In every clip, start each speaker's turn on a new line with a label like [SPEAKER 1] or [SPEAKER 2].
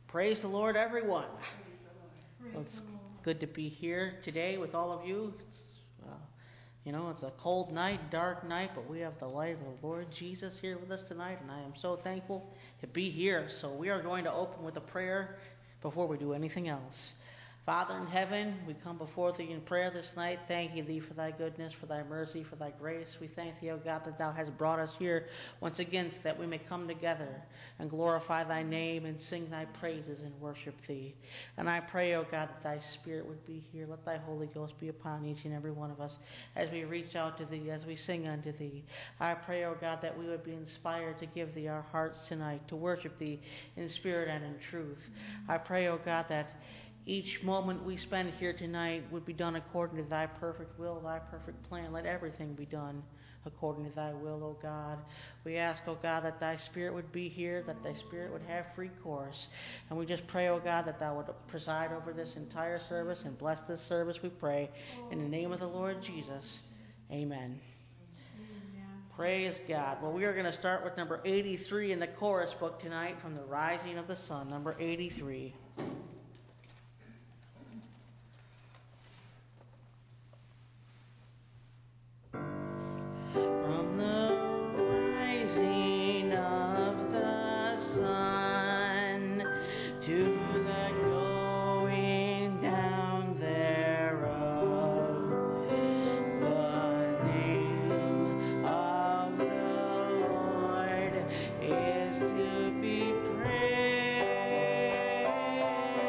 [SPEAKER 1] Praise the Lord, everyone. Well, it's good to be here today with all of you. It's a cold night, dark night, but we have the light of the Lord Jesus here with us tonight, and I am so thankful to be here. So we are going to open with a prayer before we do anything else. Father in heaven, we come before thee in prayer this night, thanking thee for thy goodness, for thy mercy, for thy grace. We thank thee, O God, that thou hast brought us here once again so that we may come together and glorify thy name and sing thy praises and worship thee. And I pray, O God, that thy Spirit would be here. Let thy Holy Ghost be upon each and every one of us as we reach out to thee, as we sing unto thee. I pray, O God, that we would be inspired to give thee our hearts tonight, to worship thee in spirit and in truth. I pray, O God, that each moment we spend here tonight would be done according to thy perfect will, thy perfect plan. Let everything be done according to thy will, O God. We ask, O God, that thy Spirit would be here, that thy Spirit would have free course. And we just pray, O God, that thou would preside over this entire service and bless this service, we pray. In the name of the Lord Jesus, amen. Praise God. Well, we are going to start with number 83 in the chorus book tonight from the Rising of the Sun, number 83. From the rising of the sun to the going down thereof, the name of the Lord is to be praised.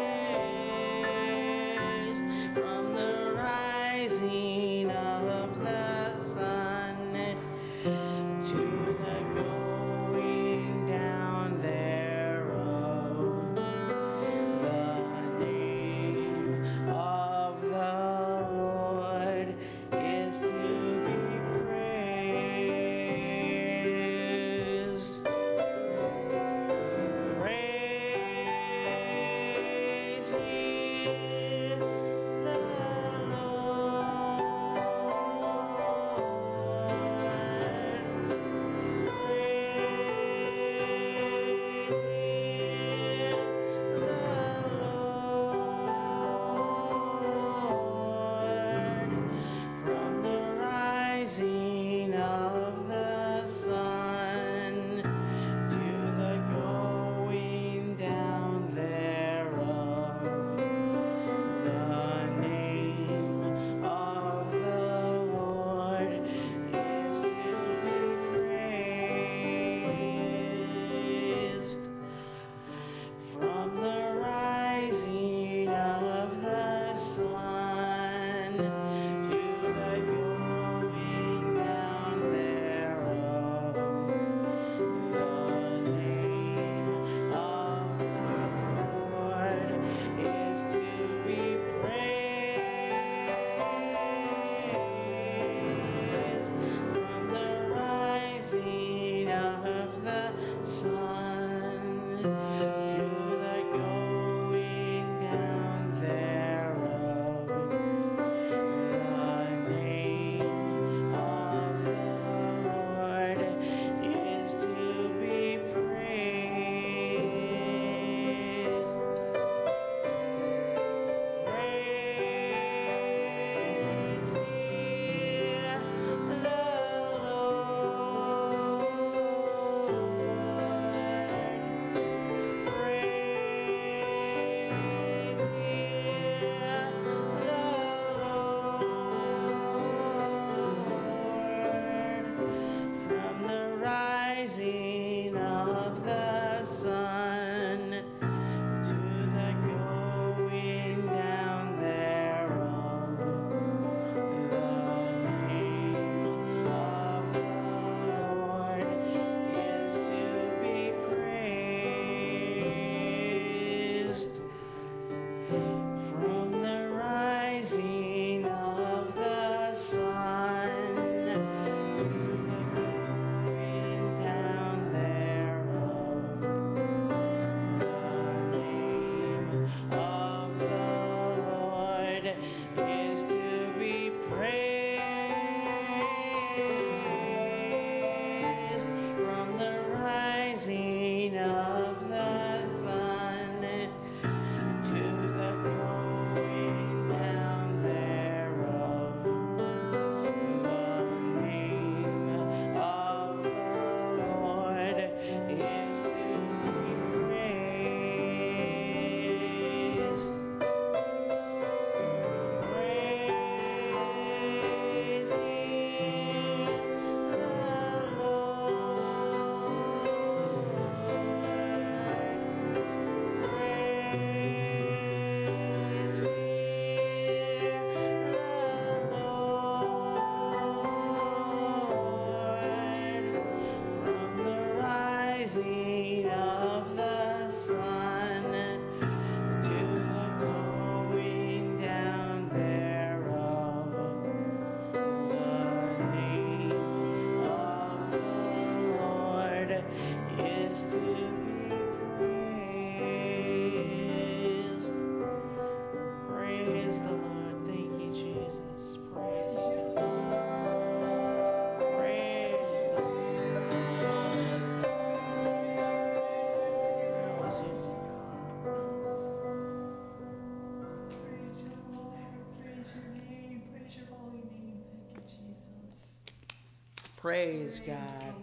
[SPEAKER 1] Praise God.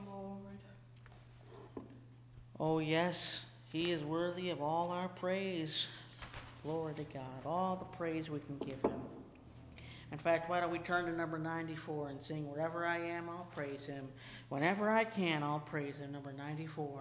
[SPEAKER 1] Oh yes, He is worthy of all our praise. Glory to God. All the praise we can give Him. In fact, why don't we turn to number 94 and sing, wherever I am, I'll praise Him. Whenever I can, I'll praise Him. Number 94.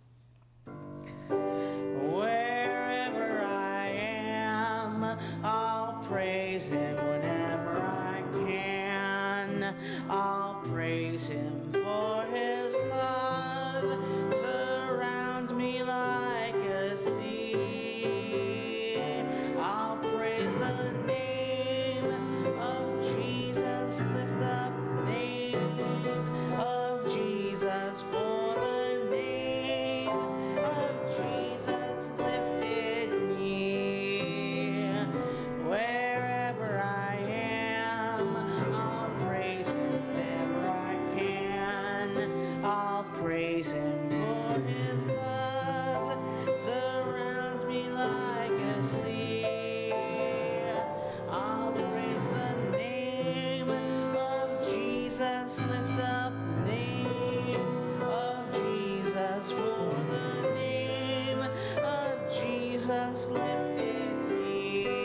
[SPEAKER 1] Wherever I am, I'll praise Him. Whenever I can, I'll praise Him. For His love surrounds me like a sea. I'll praise the name of Jesus. Lift up the name of Jesus. For the name of Jesus lifted me. Wherever I am, I'll praise Him. Whenever I can, I'll praise Him. For His love surrounds me like a sea. I'll praise the name of Jesus. Lift up the name of Jesus. For the name of Jesus lifted me.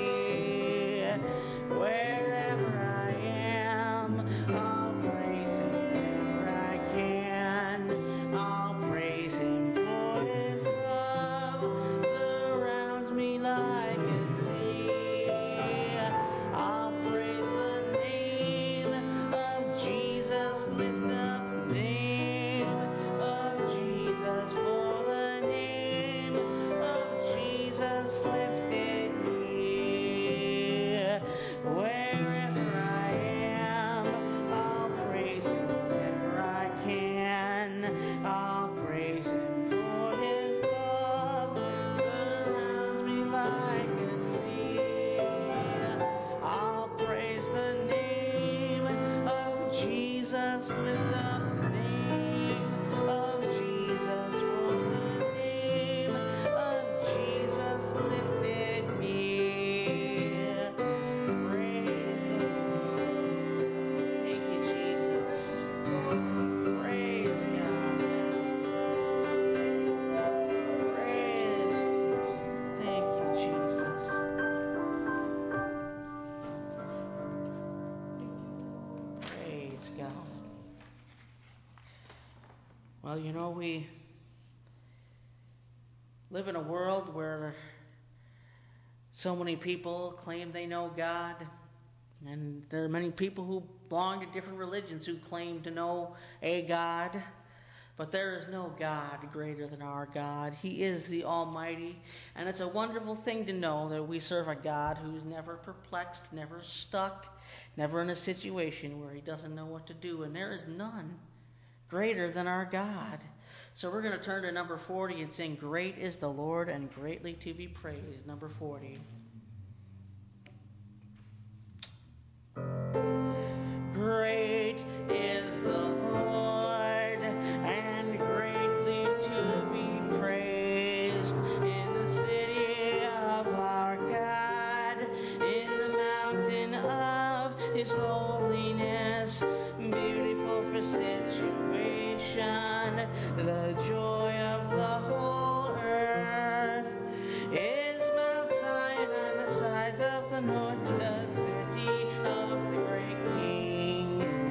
[SPEAKER 1] Wherever I am, I'll praise Him. Whenever I can, I'll praise Him. For His love surrounds me like a sea. I'll praise the name of Jesus. Lift up the name of Jesus. For the name of Jesus lifted me. Wherever I am, I'll praise Him. Whenever I can, I'll praise Him. For His love surrounds me like a sea. I'll praise the name of Jesus. Lift up the name of Jesus. For the name of Jesus lifted me. Praise the Lord. Thank you, Jesus. Praise God. Praise. Thank you, Jesus. Praise God. Well, you know, we live in a world where so many people claim they know God, and there are many people who belong to different religions who claim to know a God, but there is no God greater than our God. He is the Almighty, and it's a wonderful thing to know that we serve a God who's never perplexed, never stuck, never in a situation where He doesn't know what to do, and there is none greater than our God. So we're going to turn to number 40 and sing, Great is the Lord and greatly to be praised. Number 40. Great is the Lord and greatly to be praised in the city of our God, in the mountain of His holiness, beautiful for situation, the joy of the whole earth is Mount Zion on the sides of the north, the city of the great King.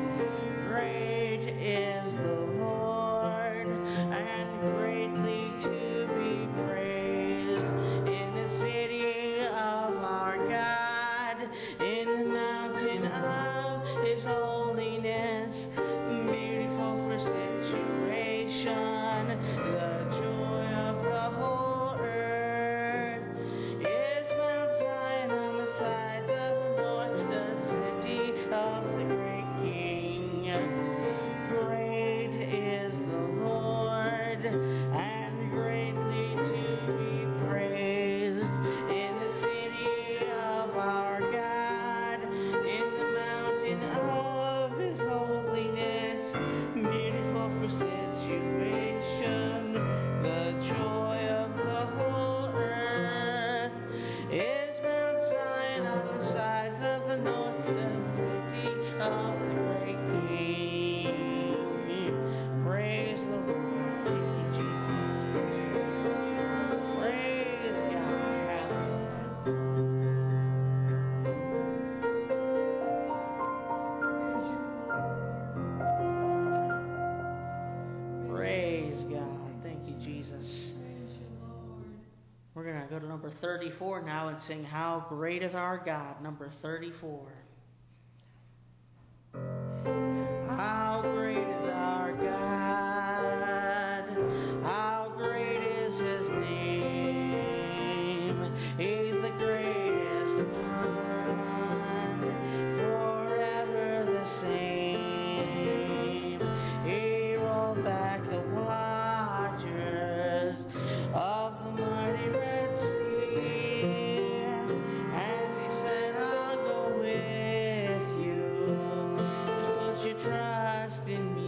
[SPEAKER 1] 34 now and sing How Great Is Our God, number 34. How great is our God, how great is His name, He's the greatest one, forever the same. He rolled back the waters of the mighty Red Sea, and He said, I'll go with you, just put your trust in me.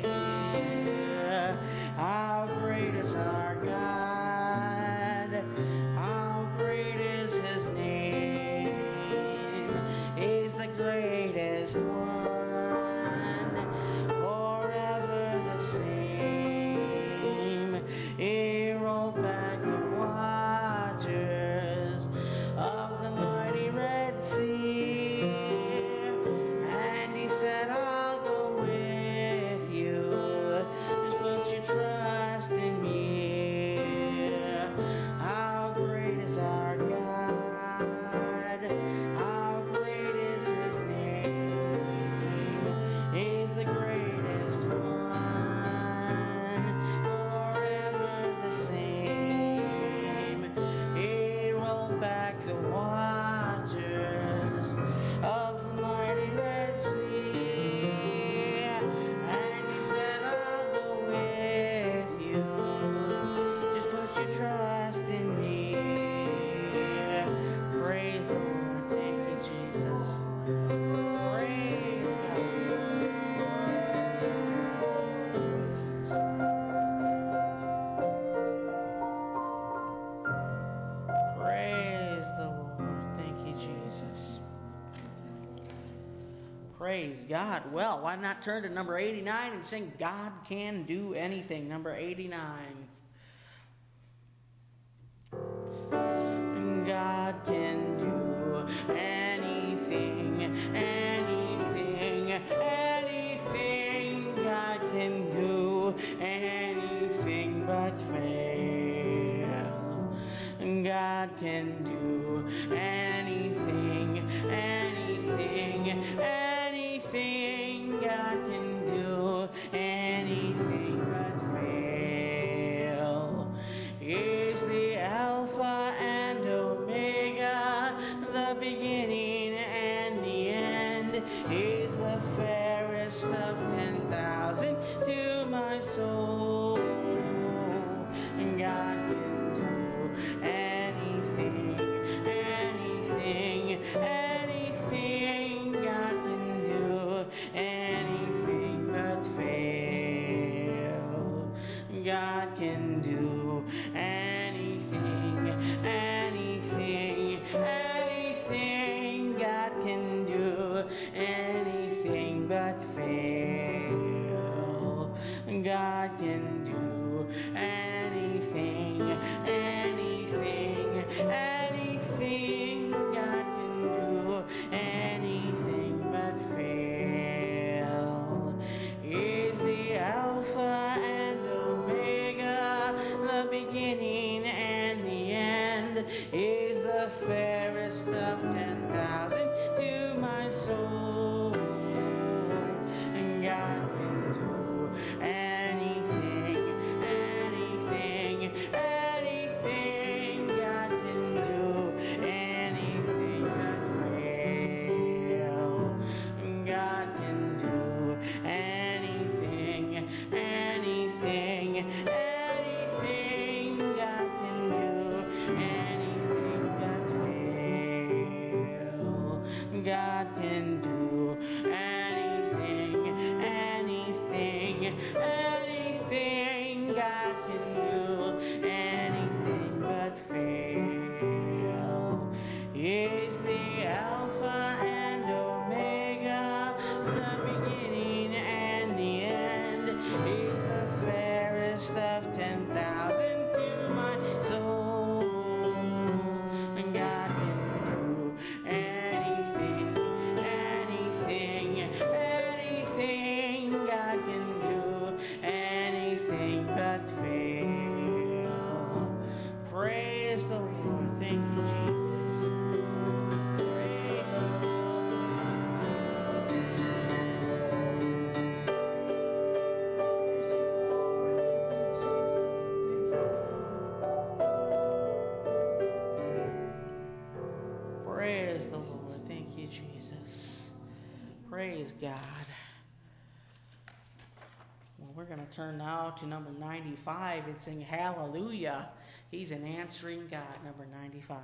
[SPEAKER 1] How great is our God, how great is His name, He's the greatest one, forever the same. He rolled back the waters of the mighty Red Sea, and He said, I'll go with you, just put your trust in me. How great is our God, how great is His name, He's the greatest one, forever the same. He rolled back the waters of the mighty Red Sea, and He said, I'll go with you, just put your trust in me. Praise the Lord. Thank you, Jesus. Praise God. Praise the Lord. Thank you, Jesus. Praise God. Well, why not turn to number 89 and sing God Can Do Anything, number 89. God can do anything, anything, anything. God can do anything but fail. God can do anything, anything, anything. God can do anything but fail. He's the Alpha and Omega, the beginning and the end. He's the fairest of 10,000 to my soul. God can do anything, anything, anything. God can do anything but fail. God can do anything, anything, anything. God can do anything but fail. God can do anything, anything, anything. God can do anything but fail. He's the Alpha and Omega, the beginning and the end. He's the fairest of 10,000 to my soul. God can do anything, anything, anything. God can do anything but fail. God can do anything, anything, anything. God can do anything but fail. God. Well, we're going to turn now to number 95 and sing Hallelujah. He's an answering God, number 95.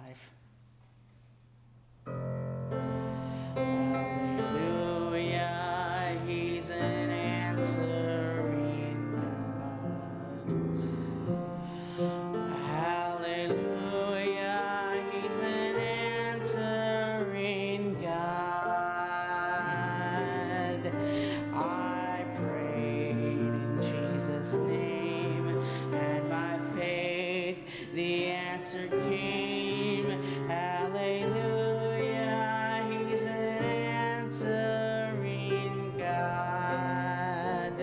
[SPEAKER 1] Hallelujah, He's an answering God. Hallelujah, He's an answering God. I prayed in Jesus' name, and by faith the answer came. Hallelujah, He's an answering God.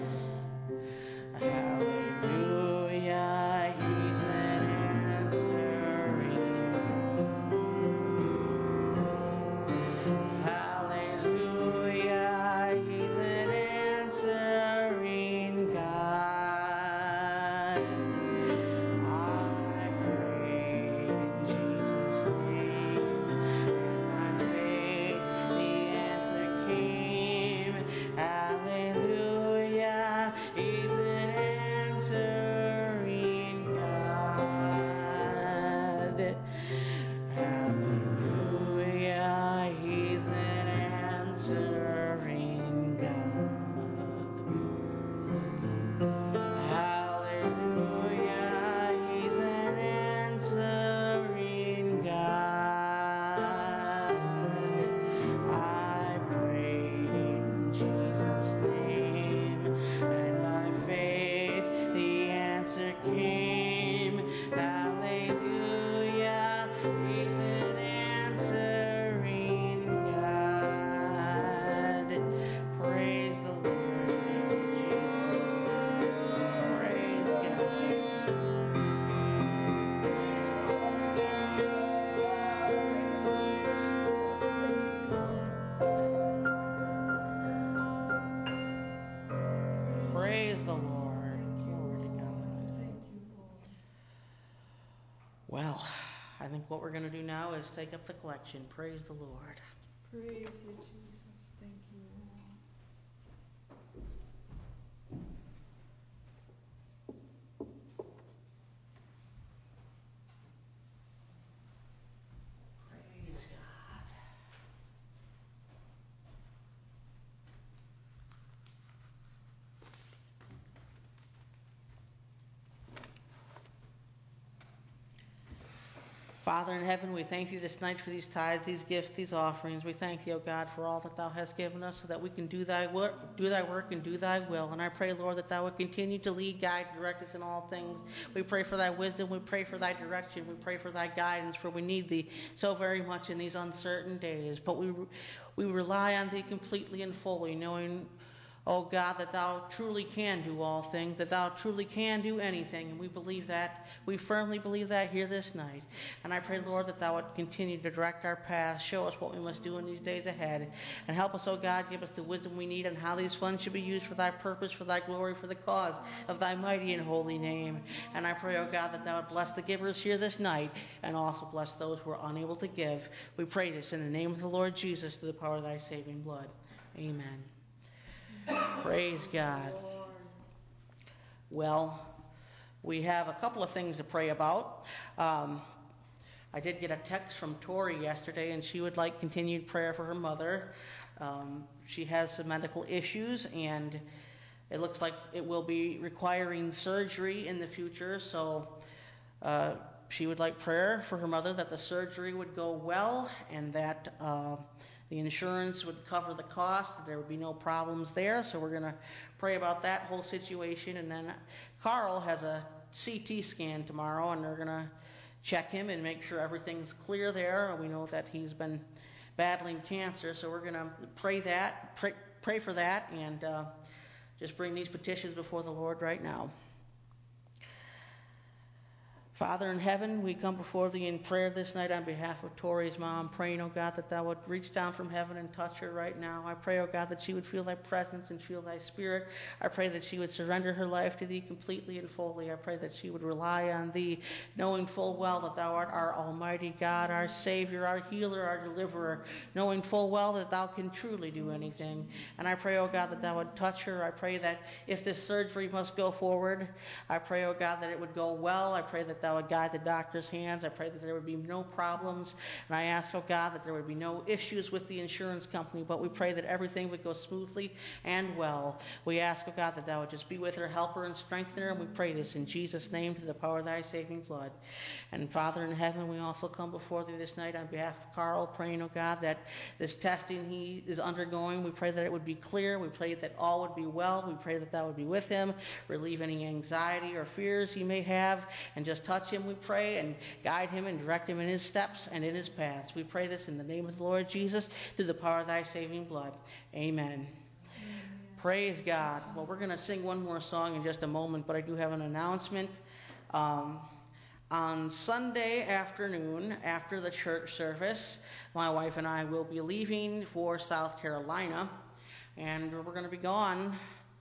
[SPEAKER 1] Hallelujah, He's an answering God. Hallelujah, He's an answering God. I prayed in Jesus' name, and by faith the answer came. Hallelujah, He's an answering God. Hallelujah, He's an answering God. Hallelujah, He's an answering God. I prayed in Jesus' name, and by faith the answer came. Hallelujah, He's an answering God. Praise the Lord, Jesus. Praise God. Praise the Lord. Glory to God. Well, I think what we're going to do now is take up the collection. Praise the Lord.
[SPEAKER 2] Praise you, Jesus. Thank you, Lord.
[SPEAKER 1] Praise God. Father in heaven, we thank you this night for these tithes, these gifts, these offerings. We thank you, O God, for all that thou hast given us so that we can do thy work and do thy will. And I pray, Lord, that thou would continue to lead, guide, direct us in all things. We pray for thy wisdom. We pray for thy direction. We pray for thy guidance, for we need thee so very much in these uncertain days. But we rely on thee completely and fully, knowing, oh God, that thou truly can do all things, that thou truly can do anything. And we believe that. We firmly believe that here this night. And I pray, Lord, that thou would continue to direct our path, show us what we must do in these days ahead, and help us, oh God, give us the wisdom we need on how these funds should be used for thy purpose, for thy glory, for the cause of thy mighty and holy name. And I pray, oh God, that thou would bless the givers here this night, and also bless those who are unable to give. We pray this in the name of the Lord Jesus, through the power of thy saving blood. Amen. Praise God. Well, we have a couple of things to pray about. I did get a text from Tori yesterday, and she would like continued prayer for her mother. She has some medical issues, and it looks like it will be requiring surgery in the future, so she would like prayer for her mother that the surgery would go well and that the insurance would cover the cost, that there would be no problems there. So we're going to pray about that whole situation. And then Carl has a CT scan tomorrow, and they're going to check him and make sure everything's clear there. We know that he's been battling cancer, so we're going to pray for that, and just bring these petitions before the Lord right now. Father in heaven, we come before thee in prayer this night on behalf of Tori's mom, praying, oh God, that thou would reach down from heaven and touch her right now. I pray, oh God, that she would feel thy presence and feel thy spirit. I pray that she would surrender her life to thee completely and fully. I pray that she would rely on thee, knowing full well that thou art our almighty God, our Savior, our healer, our deliverer, knowing full well that thou can truly do anything. And I pray, oh God, that thou would touch her. I pray that if this surgery must go forward, I pray, oh God, that it would go well. I pray that thou would guide the doctor's hands. I pray that there would be no problems. And I ask, oh God, that there would be no issues with the insurance company, but we pray that everything would go smoothly and well. We ask, oh God, that thou would just be with her, help her, and strengthen her. And we pray this in Jesus' name through the power of thy saving blood. And Father in heaven, we also come before thee this night on behalf of Carl, praying, oh God, that this testing he is undergoing, we pray that it would be clear. We pray that all would be well. We pray that thou would be with him, relieve any anxiety or fears he may have, and just touch him, we pray, and guide him and direct him in his steps and in his paths. We pray this in the name of the Lord Jesus, through the power of thy saving blood. Amen. Amen. Praise God. Well, we're going to sing one more song in just a moment, but I do have an announcement. On Sunday afternoon, after the church service, my wife and I will be leaving for South Carolina, and we're going to be gone.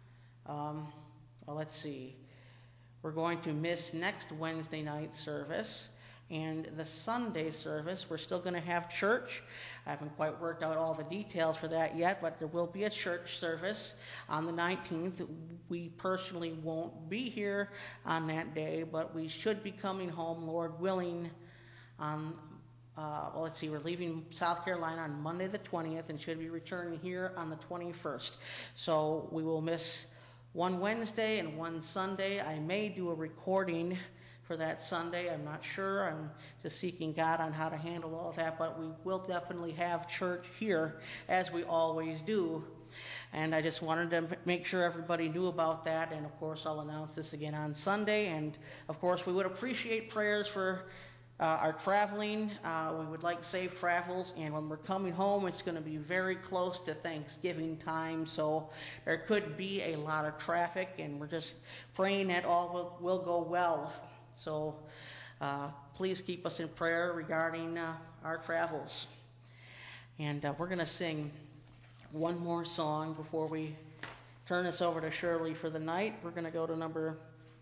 [SPEAKER 1] Let's see. We're going to miss next Wednesday night service and the Sunday service. We're still going to have church. I haven't quite worked out all the details for that yet, but there will be a church service on the 19th. We personally won't be here on that day, but we should be coming home, Lord willing, on we're leaving South Carolina on Monday the 20th and should be returning here on the 21st. So we will miss one Wednesday and one Sunday. I may do a recording for that Sunday. I'm not sure. I'm just seeking God on how to handle all that, but we will definitely have church here as we always do. And I just wanted to make sure everybody knew about that. And of course, I'll announce this again on Sunday. And of course, we would appreciate prayers for our traveling. We would like safe travels, and when we're coming home, it's going to be very close to Thanksgiving time, so there could be a lot of traffic, and we're just praying that all will go well. So please keep us in prayer regarding our travels. And we're going to sing one more song before we turn this over to Shirley for the night. We're going to go to number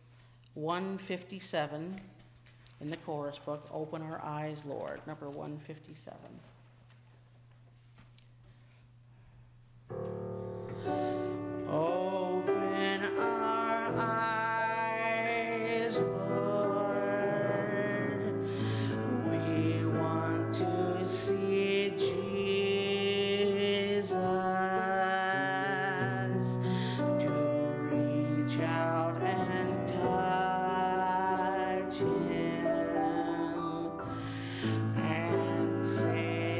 [SPEAKER 1] 157. In the chorus book, Open Our Eyes, Lord, number 157. Open our eyes, Lord. We want to see Jesus, to reach out and touch Him. And say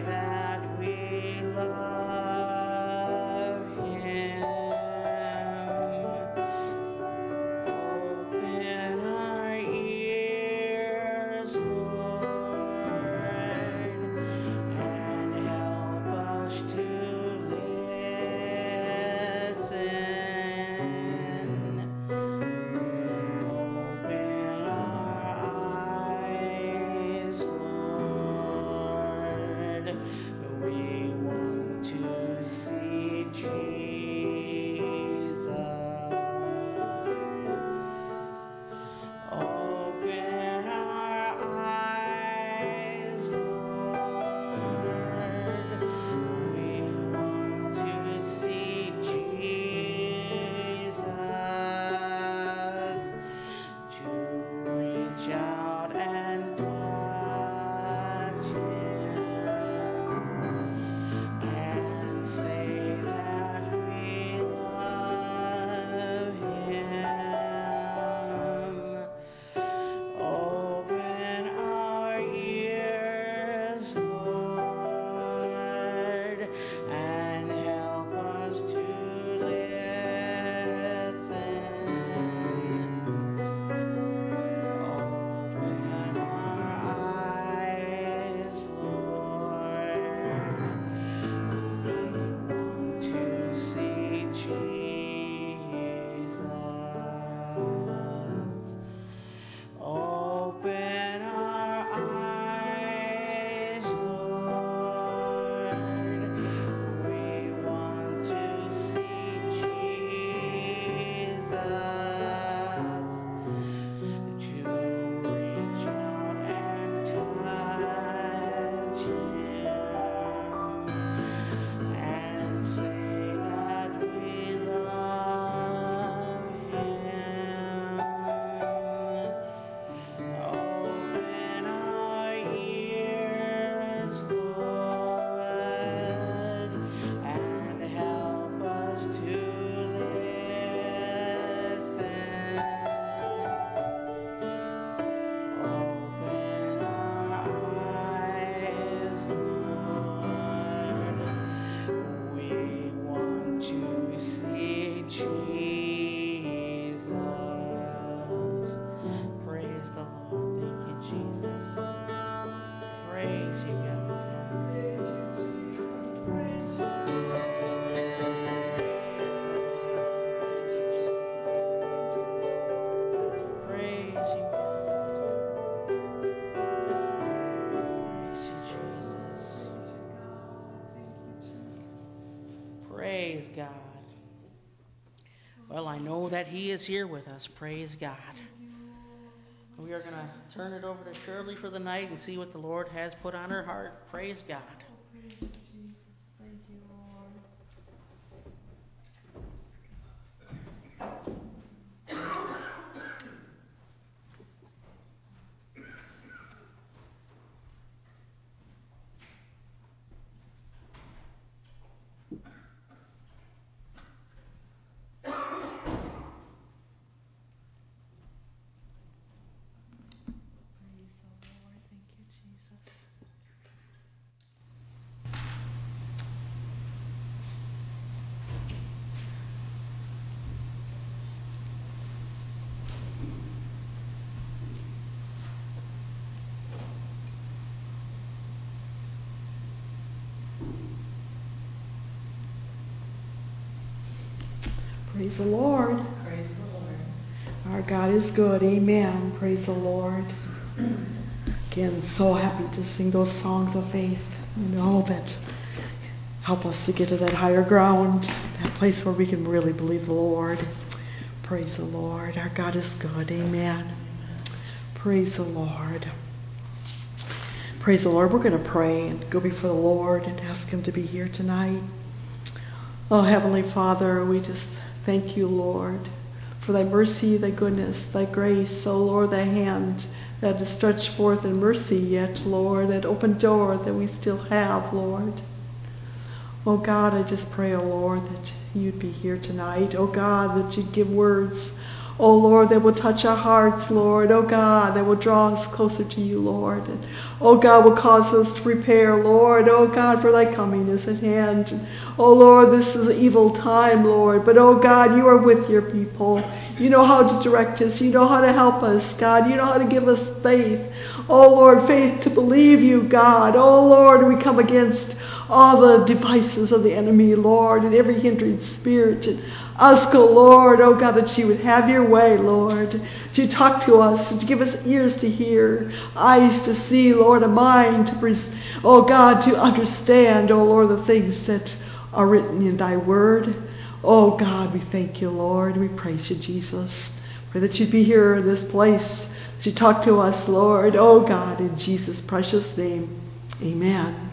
[SPEAKER 1] that He is here with us. Praise God. We are going to turn it over to Shirley for the night and see what the Lord has put on her heart. Praise God.
[SPEAKER 2] Praise you, Jesus. Thank you, Lord. Praise the Lord.
[SPEAKER 1] Praise the Lord.
[SPEAKER 2] Our God is good. Amen. Praise the Lord. Again, so happy to sing those songs of faith, that help us to get to that higher ground, that place where we can really believe the Lord. Praise the Lord. Our God is good. Amen. Praise the Lord. Praise the Lord. We're going to pray and go before the Lord and ask Him to be here tonight. Oh, Heavenly Father, we just thank you, Lord, for thy mercy, thy goodness, thy grace. Oh, Lord, thy hand that is stretched forth in mercy yet, Lord, that open door that we still have, Lord. Oh, God, I just pray, oh, Lord, that you'd be here tonight. Oh, God, that you'd give words, oh, Lord, that will touch our hearts, Lord. Oh, God, that will draw us closer to you, Lord. And, oh, God, will cause us to prepare, Lord. Oh, God, for thy coming is at hand. And, oh, Lord, this is an evil time, Lord. But, oh, God, you are with your people. You know how to direct us. You know how to help us, God. You know how to give us faith. Oh, Lord, faith to believe you, God. Oh, Lord, we come against all the devices of the enemy, Lord, and every hindering spirit. And ask, oh Lord, oh God, that you would have your way, Lord, to talk to us, to give us ears to hear, eyes to see, Lord, a mind to, oh God, to understand, oh Lord, the things that are written in thy word. Oh God, we thank you, Lord. We praise you, Jesus. Pray that you'd be here in this place to talk to us, Lord. Oh God, in Jesus' precious name. Amen.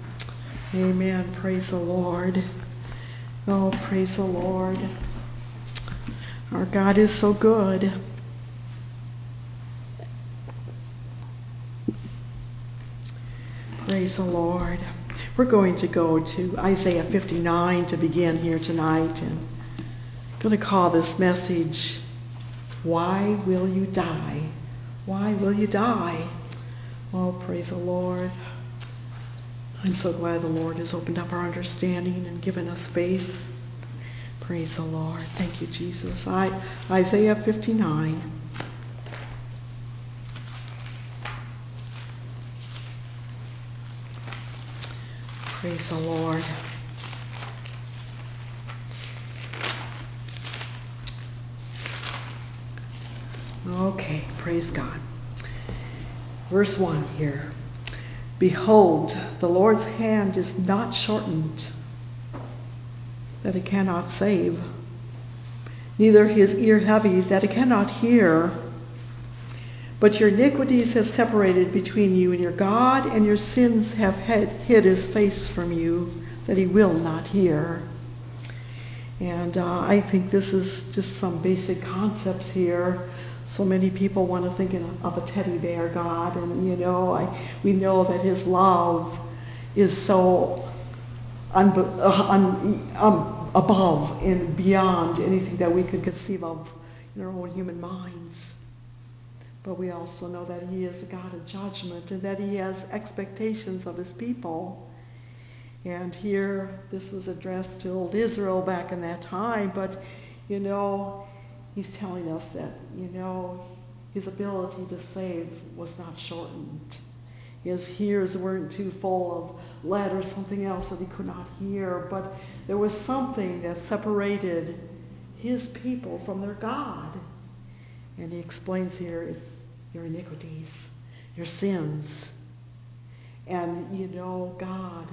[SPEAKER 2] Amen. Praise the Lord. Oh, praise the Lord. Our God is so good. Praise the Lord. We're going to go to Isaiah 59 to begin here tonight. And I'm going to call this message, Why Will You Die? Why Will You Die? Oh, praise the Lord. I'm so glad the Lord has opened up our understanding and given us faith. Praise the Lord. Thank you, Jesus. Isaiah 59. Praise the Lord. Okay, praise God. Verse 1 here. Behold, the Lord's hand is not shortened, that it cannot save, neither his ear heavy, that it cannot hear. But your iniquities have separated between you and your God, and your sins have hid his face from you, that he will not hear. And I think this is just some basic concepts here. So many people want to think of a teddy bear God, and we know that his love is so above and beyond anything that we could conceive of in our own human minds. But we also know that he is a God of judgment and that he has expectations of his people. And here, this was addressed to old Israel back in that time, but he's telling us that, his ability to save was not shortened. His ears weren't too full of lead or something else that he could not hear, but there was something that separated his people from their God. And he explains here, it's your iniquities, your sins. And God,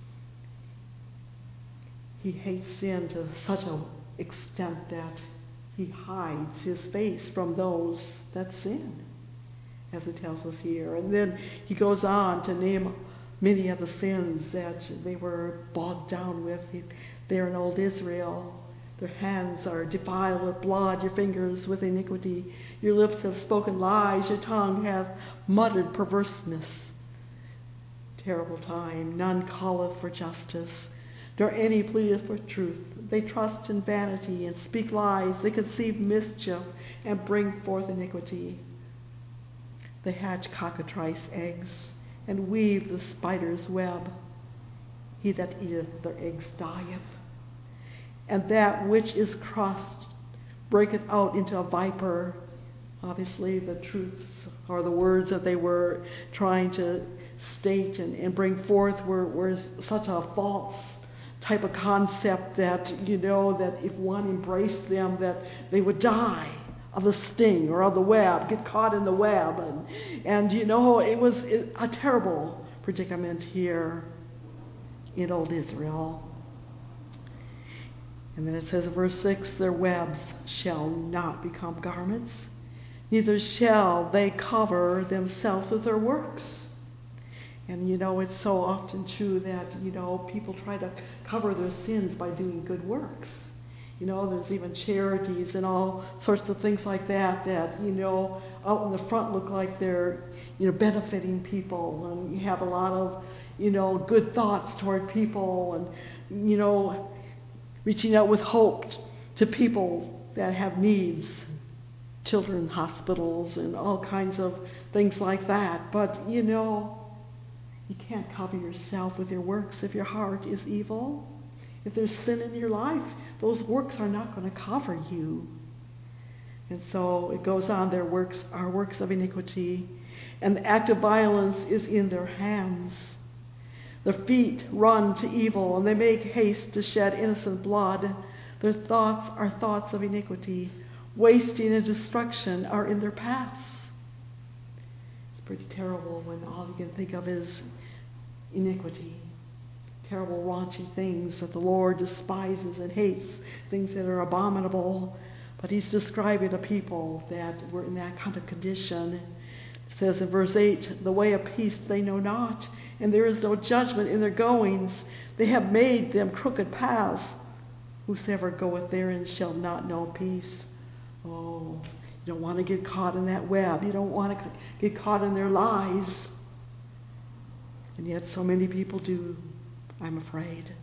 [SPEAKER 2] he hates sin to such an extent that He hides his face from those that sin, as it tells us here. And then he goes on to name many of the sins that they were bogged down with there in old Israel. Their hands are defiled with blood, your fingers with iniquity, your lips have spoken lies, your tongue hath muttered perverseness. Terrible time, none calleth for justice, nor any pleadeth for truth. They trust in vanity and speak lies, they conceive mischief and bring forth iniquity. They hatch cockatrice eggs, and weave the spider's web. He that eateth their eggs dieth. And that which is crushed breaketh out into a viper. Obviously, the truths or the words that they were trying to state and bring forth were such a false type of concept that, that if one embraced them, that they would die of the sting or of the web, get caught in the web. And it was a terrible predicament here in old Israel. And then it says in verse 6, their webs shall not become garments, neither shall they cover themselves with their works. And it's so often true that, people try to cover their sins by doing good works. There's even charities and all sorts of things like that, out in the front look like they're, benefiting people. And you have a lot of, good thoughts toward people and, reaching out with hope to people that have needs, children hospitals and all kinds of things like that. But, you can't cover yourself with your works if your heart is evil. If there's sin in your life, those works are not going to cover you. And so it goes on, their works are works of iniquity, and the act of violence is in their hands. Their feet run to evil, and they make haste to shed innocent blood. Their thoughts are thoughts of iniquity. Wasting and destruction are in their paths. It's pretty terrible when all you can think of is iniquity. Terrible, raunchy things that the Lord despises and hates, things that are abominable. But he's describing a people that were in that kind of condition. It says in verse 8, the way of peace they know not, and there is no judgment in their goings. They have made them crooked paths. Whosoever goeth therein shall not know peace. Oh, you don't want to get caught in that web. You don't want to get caught in their lies. And yet so many people do, I'm afraid.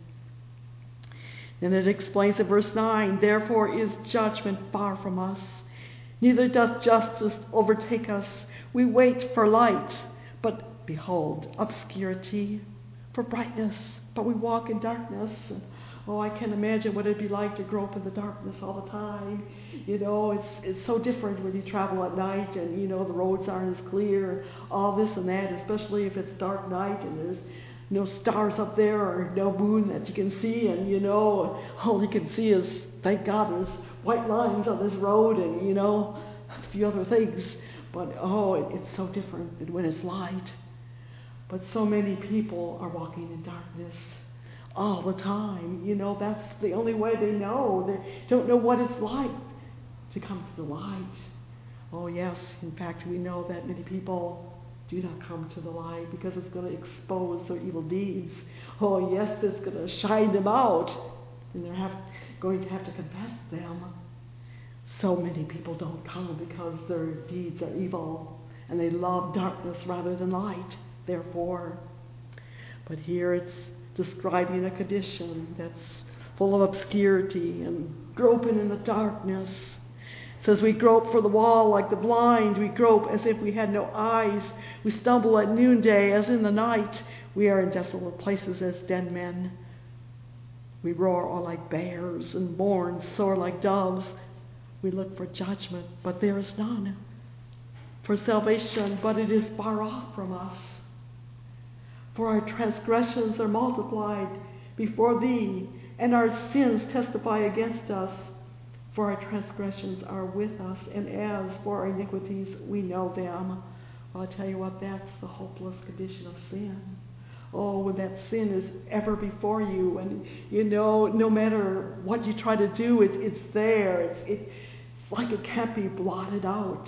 [SPEAKER 2] Then it explains in verse 9, therefore is judgment far from us, neither doth justice overtake us. We wait for light, but behold, obscurity, for brightness, but we walk in darkness. Oh, I can't imagine what it'd be like to grow up in the darkness all the time. It's so different when you travel at night and, the roads aren't as clear, all this and that, especially if it's dark night and there's no stars up there or no moon that you can see, and, all you can see is, thank God, there's white lines on this road and, a few other things. But, it's so different than when it's light. But so many people are walking in darkness all the time. That's the only way they know. They don't know what it's like to come to the light. Oh, yes. In fact, we know that many people do not come to the light because it's going to expose their evil deeds. Oh, yes, it's going to shine them out. And they're going to have to confess them. So many people don't come because their deeds are evil and they love darkness rather than light, therefore. But here it's describing a condition that's full of obscurity and groping in the darkness. It says we grope for the wall like the blind. We grope as if we had no eyes. We stumble at noonday as in the night. We are in desolate places as dead men. We roar all like bears and mourn sore like doves. We look for judgment, but there is none. For salvation, but it is far off from us. For our transgressions are multiplied before thee, and our sins testify against us. For our transgressions are with us, and as for our iniquities, we know them. Well, I tell you what, that's the hopeless condition of sin. Oh, when that sin is ever before you, and no matter what you try to do, it's there. like it can't be blotted out.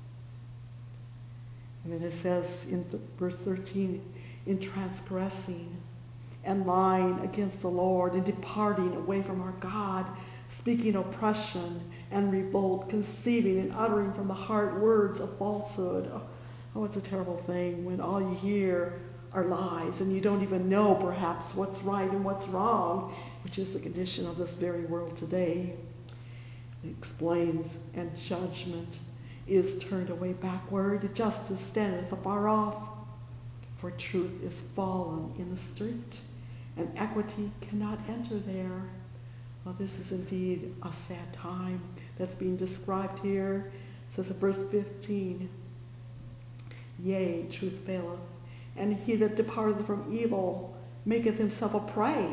[SPEAKER 2] And then it says in verse 13, in transgressing and lying against the Lord and departing away from our God, speaking oppression and revolt, conceiving and uttering from the heart words of falsehood. Oh, it's a terrible thing when all you hear are lies and you don't even know perhaps what's right and what's wrong, which is the condition of this very world today. It explains, and judgment is turned away backward, justice standeth afar off, for truth is fallen in the street, and equity cannot enter there. Well, this is indeed a sad time that's being described here. It says in verse 15, yea, truth faileth, and he that departeth from evil maketh himself a prey.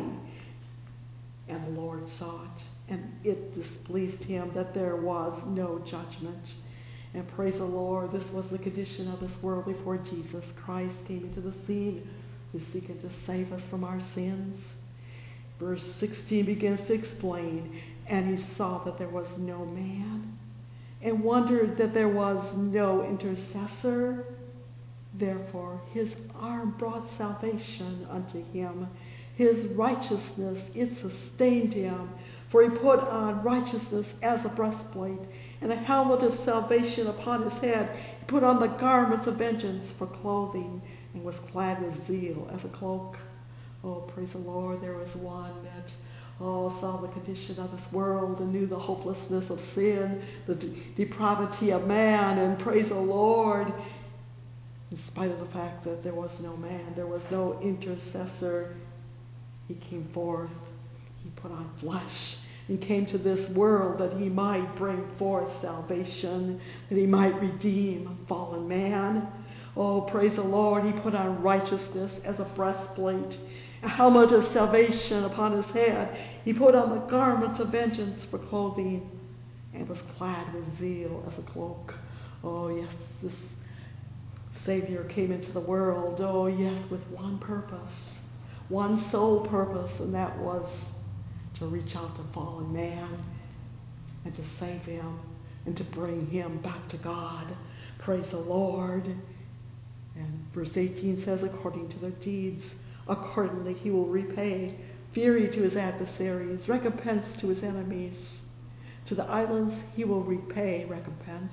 [SPEAKER 2] And the Lord saw it, and it displeased him that there was no judgment. And praise the Lord, this was the condition of this world before Jesus Christ came into the scene to seek and to save us from our sins. Verse 16 begins to explain, and he saw that there was no man, and wondered that there was no intercessor. Therefore his arm brought salvation unto him. His righteousness, it sustained him. For he put on righteousness as a breastplate, and a helmet of salvation upon his head. He put on the garments of vengeance for clothing, and was clad with zeal as a cloak. Oh, praise the Lord, there was one that saw the condition of this world and knew the hopelessness of sin, the depravity of man, and praise the Lord, in spite of the fact that there was no man, there was no intercessor, he came forth. He put on flesh and came to this world that he might bring forth salvation, that he might redeem fallen man. Oh, praise the Lord, he put on righteousness as a breastplate, a helmet of salvation upon his head. He put on the garments of vengeance for clothing, and was clad with zeal as a cloak. Oh, yes, this Savior came into the world, oh, yes, with one purpose, one sole purpose, and that was to reach out to fallen man and to save him and to bring him back to God. Praise the Lord. And verse 18 says, according to their deeds, accordingly he will repay fury to his adversaries, recompense to his enemies. To the islands he will repay recompense.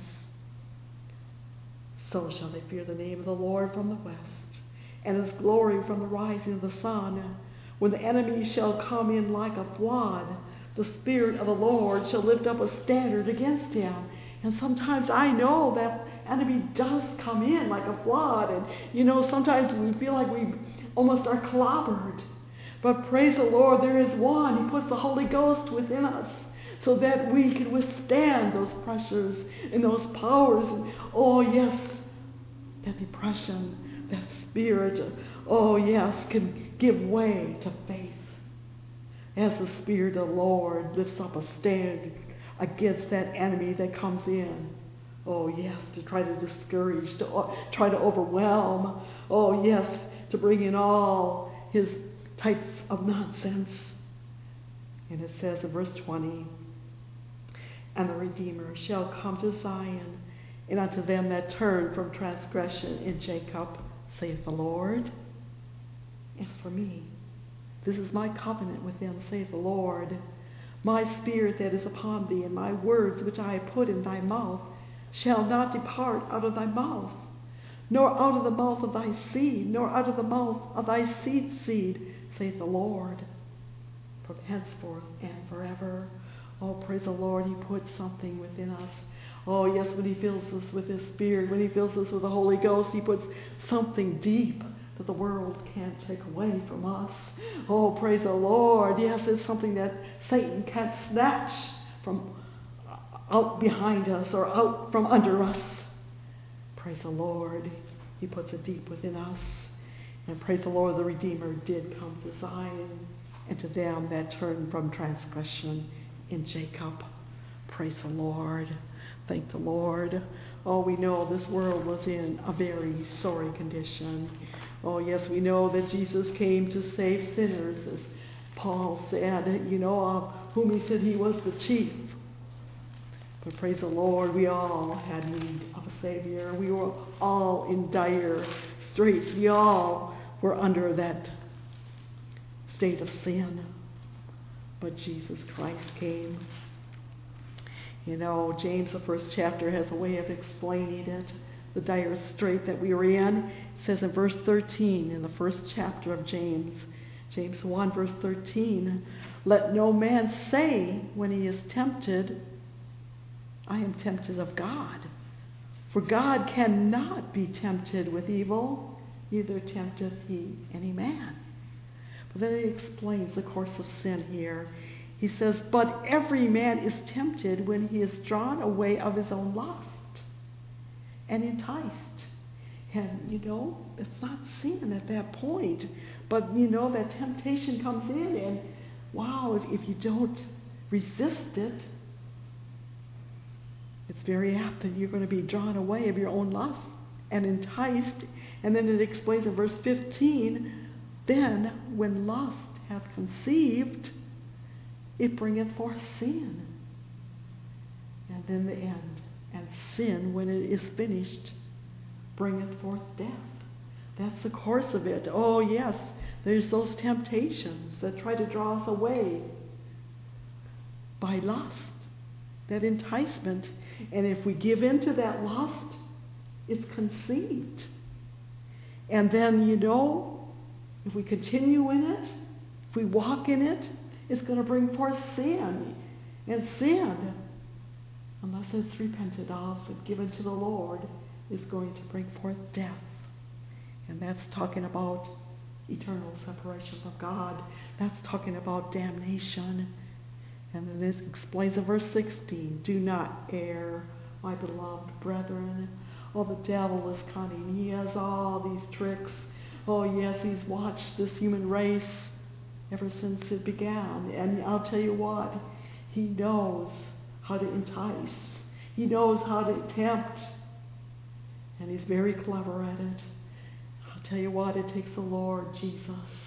[SPEAKER 2] So shall they fear the name of the Lord from the west, and his glory from the rising of the sun. When the enemy shall come in like a flood, the Spirit of the Lord shall lift up a standard against him. And sometimes I know that enemy does come in like a flood, and sometimes we feel like we almost are clobbered. But praise the Lord, there is one. He puts the Holy Ghost within us so that we can withstand those pressures and those powers. And, oh yes, that depression, that spirit, oh yes, can give way to faith. As the Spirit of the Lord lifts up a stand against that enemy that comes in. Oh yes, to try to discourage, to try to overwhelm. Oh yes, to bring in all his types of nonsense. And it says in verse 20, and the Redeemer shall come to Zion, and unto them that turn from transgression in Jacob, saith the Lord. As for me, this is my covenant with them, saith the Lord. My spirit that is upon thee, and my words which I have put in thy mouth, shall not depart out of thy mouth, nor out of the mouth of thy seed, nor out of the mouth of thy seed's seed, saith the Lord, from henceforth and forever. Oh, praise the Lord, he puts something within us. Oh, yes, when he fills us with his Spirit, when he fills us with the Holy Ghost, he puts something deep that the world can't take away from us. Oh, praise the Lord. Yes, it's something that Satan can't snatch from out behind us or out from under us. Praise the Lord. He puts it deep within us. And praise the Lord, the Redeemer did come to Zion, and to them that turn from transgression in Jacob. Praise the Lord. Thank the Lord. Oh, we know this world was in a very sorry condition. Oh, yes, we know that Jesus came to save sinners, as Paul said, of whom he said he was the chief. But praise the Lord, we all had need of a Savior. We were all in dire straits. We all were under that state of sin. But Jesus Christ came. You know, James, the first chapter, has a way of explaining it, the dire strait that we were in. It says in verse 13, in the first chapter of James, James 1, verse 13, let no man say when he is tempted, I am tempted of God. For God cannot be tempted with evil, neither tempteth he any man. But then he explains the course of sin here. He says, but every man is tempted when he is drawn away of his own lust and enticed. And, you know, it's not sin at that point. But, you know, that temptation comes in and, wow, if you don't resist it, it's very apt that you're going to be drawn away of your own lust and enticed. And then it explains in verse 15, then when lust hath conceived, it bringeth forth sin. And then the end. And sin, when it is finished, bringeth forth death. That's the course of it. Oh, yes, there's those temptations that try to draw us away by lust, that enticement. And if we give in to that lust, it's conceived. And then, you know, if we continue in it, if we walk in it, it's going to bring forth sin. And sin, unless it's repented of and given to the Lord, is going to bring forth death. And that's talking about eternal separation from God. That's talking about damnation. And then this explains in verse 16, do not err, my beloved brethren. Oh, the devil is cunning. He has all these tricks. Oh, yes, he's watched this human race ever since it began. And I'll tell you what, he knows how to entice. He knows how to tempt. And he's very clever at it. I'll tell you what, it takes the Lord Jesus,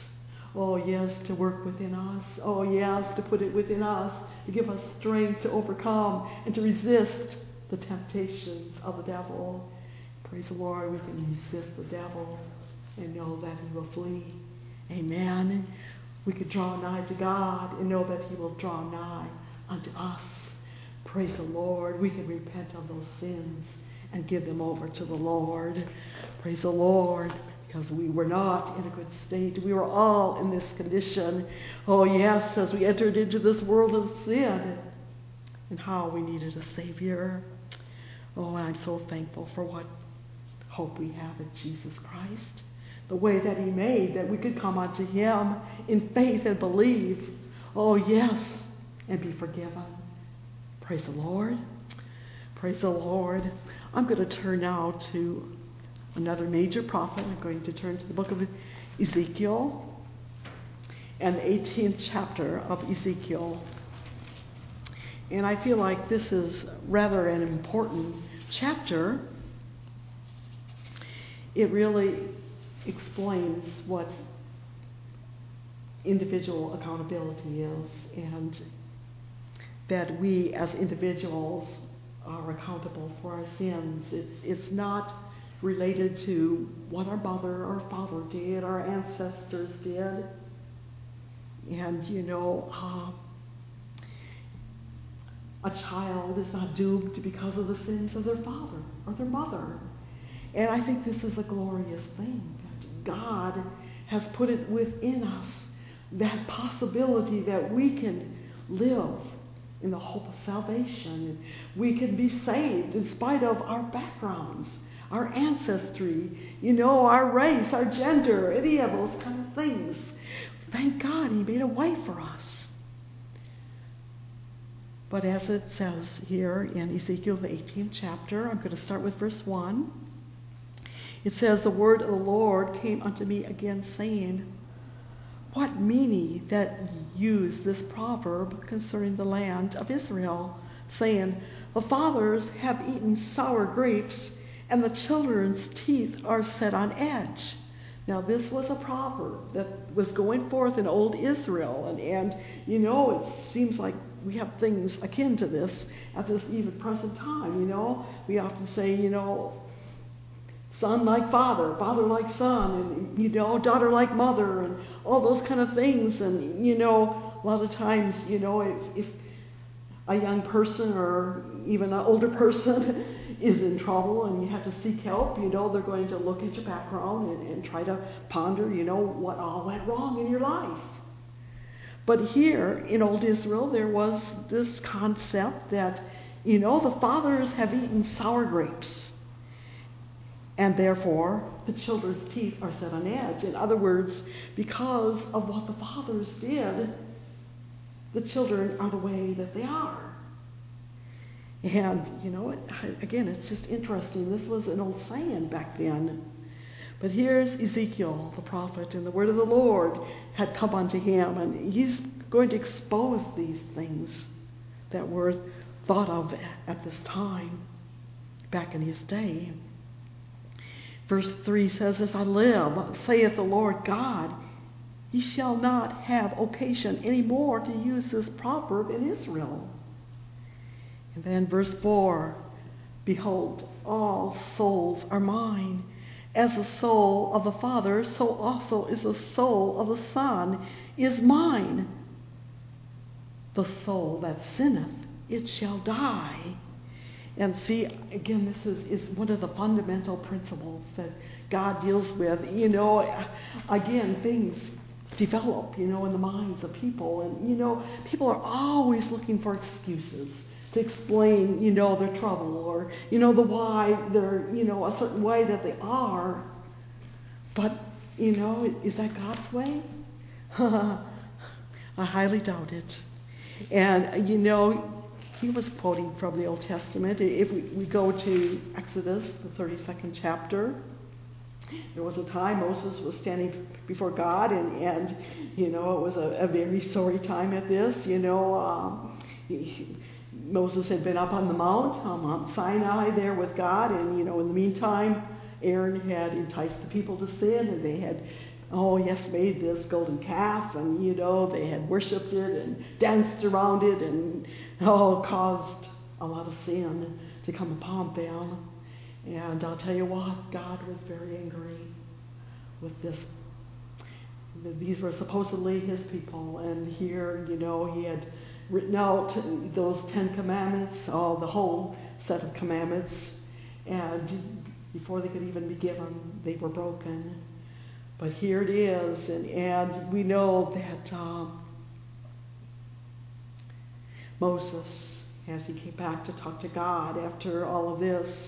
[SPEAKER 2] oh yes, to work within us. Oh yes, to put it within us, to give us strength to overcome and to resist the temptations of the devil. Praise the Lord, we can resist the devil and know that he will flee. Amen. We could draw nigh to God and know that he will draw nigh unto us. Praise the Lord. We can repent of those sins and give them over to the Lord. Praise the Lord. Because we were not in a good state. We were all in this condition. Oh yes, as we entered into this world of sin. And how we needed a Savior. Oh, and I'm so thankful for what hope we have in Jesus Christ. The way that he made, that we could come unto him in faith and believe. Oh yes, and be forgiven. Praise the Lord. Praise the Lord. I'm going to turn now to another major prophet. I'm going to turn to the book of Ezekiel and the 18th chapter of Ezekiel. And I feel like this is rather an important chapter. It really explains what individual accountability is, and that we as individuals are accountable for our sins. It's not related to what our mother or father did, our ancestors did. And, you know, a child is not doomed because of the sins of their father or their mother. And I think this is a glorious thing, that God has put it within us, that possibility that we can live in the hope of salvation. We can be saved in spite of our backgrounds, our ancestry, you know, our race, our gender, any of those kind of things. Thank God he made a way for us. But as it says here in Ezekiel, the 18th chapter, I'm going to start with verse 1. It says, the word of the Lord came unto me again, saying, what mean ye that use this proverb concerning the land of Israel, saying, the fathers have eaten sour grapes, and the children's teeth are set on edge. Now this was a proverb that was going forth in old Israel, and you know, it seems like we have things akin to this at this even present time, We often say, son like father, father like son, and, daughter like mother, and all those kind of things. And, a lot of times, if a young person or even an older person is in trouble and you have to seek help, they're going to look at your background and try to ponder, what all went wrong in your life. But here in old Israel, there was this concept that, the fathers have eaten sour grapes, and therefore the children's teeth are set on edge. In other words, because of what the fathers did, the children are the way that they are. And, again, it's just interesting. This was an old saying back then. But here's Ezekiel, the prophet, and the word of the Lord had come unto him, and he's going to expose these things that were thought of at this time, back in his day. Verse 3 says, as I live, saith the Lord God, ye shall not have occasion any more to use this proverb in Israel. And then verse 4, behold, all souls are mine. As the soul of the Father, so also is the soul of the Son is mine. The soul that sinneth, it shall die. And see, again, this is one of the fundamental principles that God deals with. Again, things develop, in the minds of people. And, people are always looking for excuses to explain, their trouble or, the why they're, a certain way that they are. But, is that God's way? I highly doubt it. And, he was quoting from the Old Testament. If we go to Exodus, the 32nd chapter, there was a time Moses was standing before God, and it was a very sorry time at this. Moses had been up on the Mount Sinai there with God, and, in the meantime, Aaron had enticed the people to sin, and they had, made this golden calf, and, they had worshipped it and danced around it and, caused a lot of sin to come upon them. And I'll tell you what, God was very angry with this. These were supposedly his people, and here, he had written out those 10 commandments, the whole set of commandments, and before they could even be given, they were broken. But here it is, and we know that Moses, as he came back to talk to God after all of this,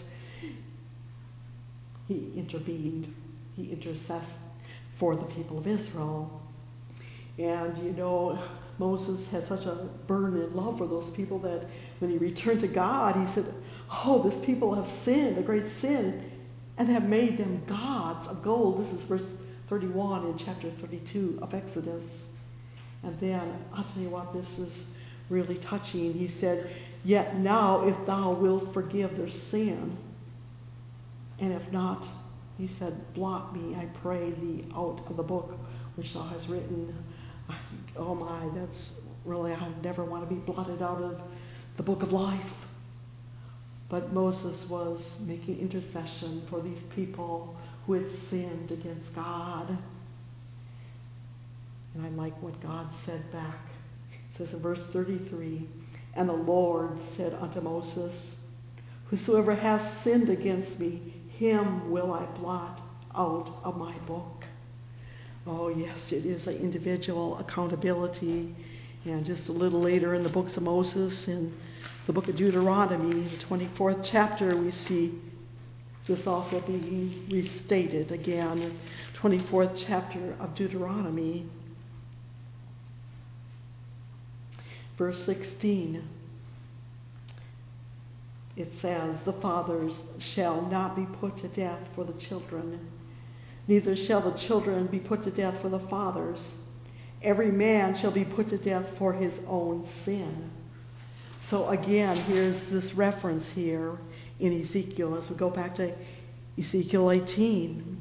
[SPEAKER 2] he intervened. He intercessed for the people of Israel. And, Moses had such a burning love for those people that when he returned to God, he said, this people have sinned, a great sin, and have made them gods of gold. This is verse 31 in chapter 32 of Exodus. And then, I'll tell you what, this is really touching. He said, yet now if thou wilt forgive their sin, and if not, he said, blot me, I pray thee, out of the book which thou hast written. Oh my, that's really, I never want to be blotted out of the book of life. But Moses was making intercession for these people who had sinned against God. And I like what God said back. It says in verse 33, and the Lord said unto Moses, whosoever hath sinned against me, him will I blot out of my book. Oh yes, it is an individual accountability. And just a little later in the books of Moses, in the book of Deuteronomy, the 24th chapter, we see this also being restated again. 24th chapter of Deuteronomy, verse 16. It says, the fathers shall not be put to death for the children, neither shall the children be put to death for the fathers. Every man shall be put to death for his own sin. So again, here's this reference here in Ezekiel, as we go back to Ezekiel 18.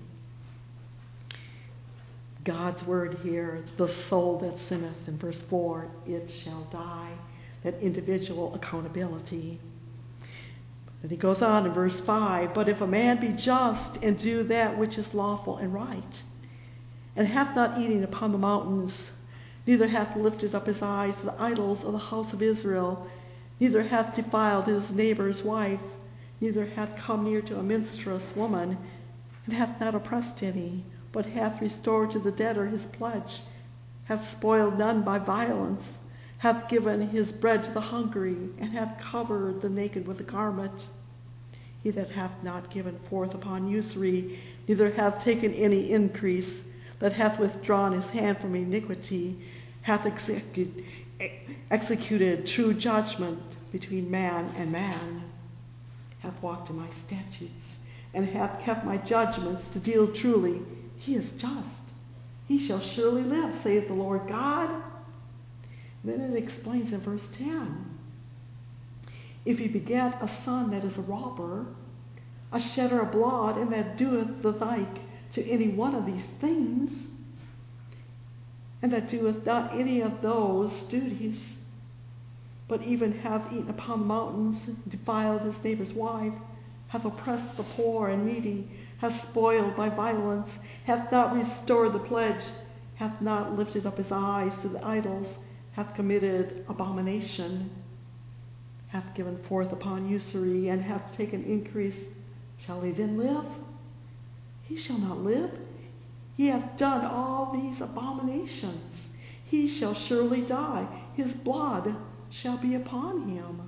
[SPEAKER 2] God's word here, the soul that sinneth, in verse 4, it shall die. that individual accountability. And he goes on in verse 5, but if a man be just and do that which is lawful and right, and hath not eaten upon the mountains, neither hath lifted up his eyes to the idols of the house of Israel, neither hath defiled his neighbor's wife, neither hath come near to a minstrous woman, and hath not oppressed any, but hath restored to the debtor his pledge, hath spoiled none by violence, hath given his bread to the hungry, and hath covered the naked with a garment. He that hath not given forth upon usury, neither hath taken any increase, that hath withdrawn his hand from iniquity, hath executed true judgment between man and man, hath walked in my statutes, and hath kept my judgments to deal truly, he is just. He shall surely live, saith the Lord God. Then it explains in verse 10. If he beget a son that is a robber, a shedder of blood, and that doeth the like to any one of these things, and that doeth not any of those duties, but even hath eaten upon the mountains, defiled his neighbor's wife, hath oppressed the poor and needy, hath spoiled by violence, hath not restored the pledge, hath not lifted up his eyes to the idols, hath committed abomination, hath given forth upon usury, and hath taken increase, shall he then live? He shall not live. He hath done all these abominations. He shall surely die. His blood shall be upon him.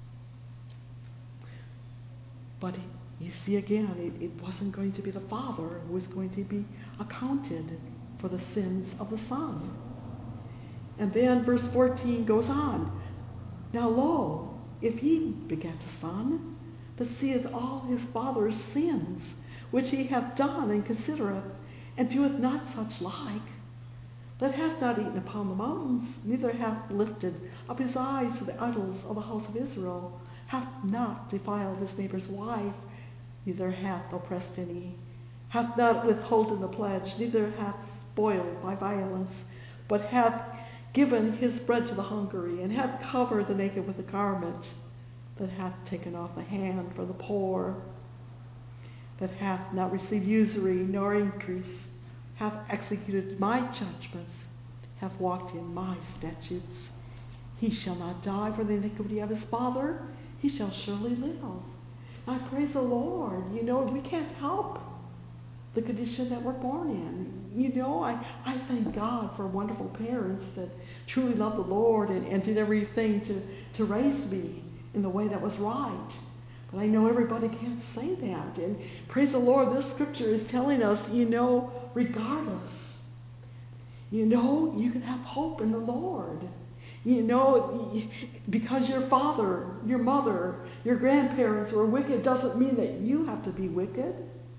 [SPEAKER 2] But you see again, it wasn't going to be the father who was going to be accounted for the sins of the son. And then verse 14 goes on. Now lo, if he begat a son, that seeth all his father's sins, which he hath done and considereth, and doeth not such like, that hath not eaten upon the mountains, neither hath lifted up his eyes to the idols of the house of Israel, hath not defiled his neighbor's wife, neither hath oppressed any, hath not withholden the pledge, neither hath spoiled by violence, but hath given his bread to the hungry, and hath covered the naked with a garment, that hath taken off the hand for the poor, that hath not received usury nor increase, hath executed my judgments, hath walked in my statutes. He shall not die for the iniquity of his father, he shall surely live. I praise the Lord. You know, we can't help the condition that we're born in. You know, I thank God for wonderful parents that truly love the Lord and did everything to raise me in the way that was right. But I know everybody can't say that. And praise the Lord, this scripture is telling us, you know, regardless, you know, you can have hope in the Lord. You know, because your father, your mother, your grandparents were wicked doesn't mean that you have to be wicked.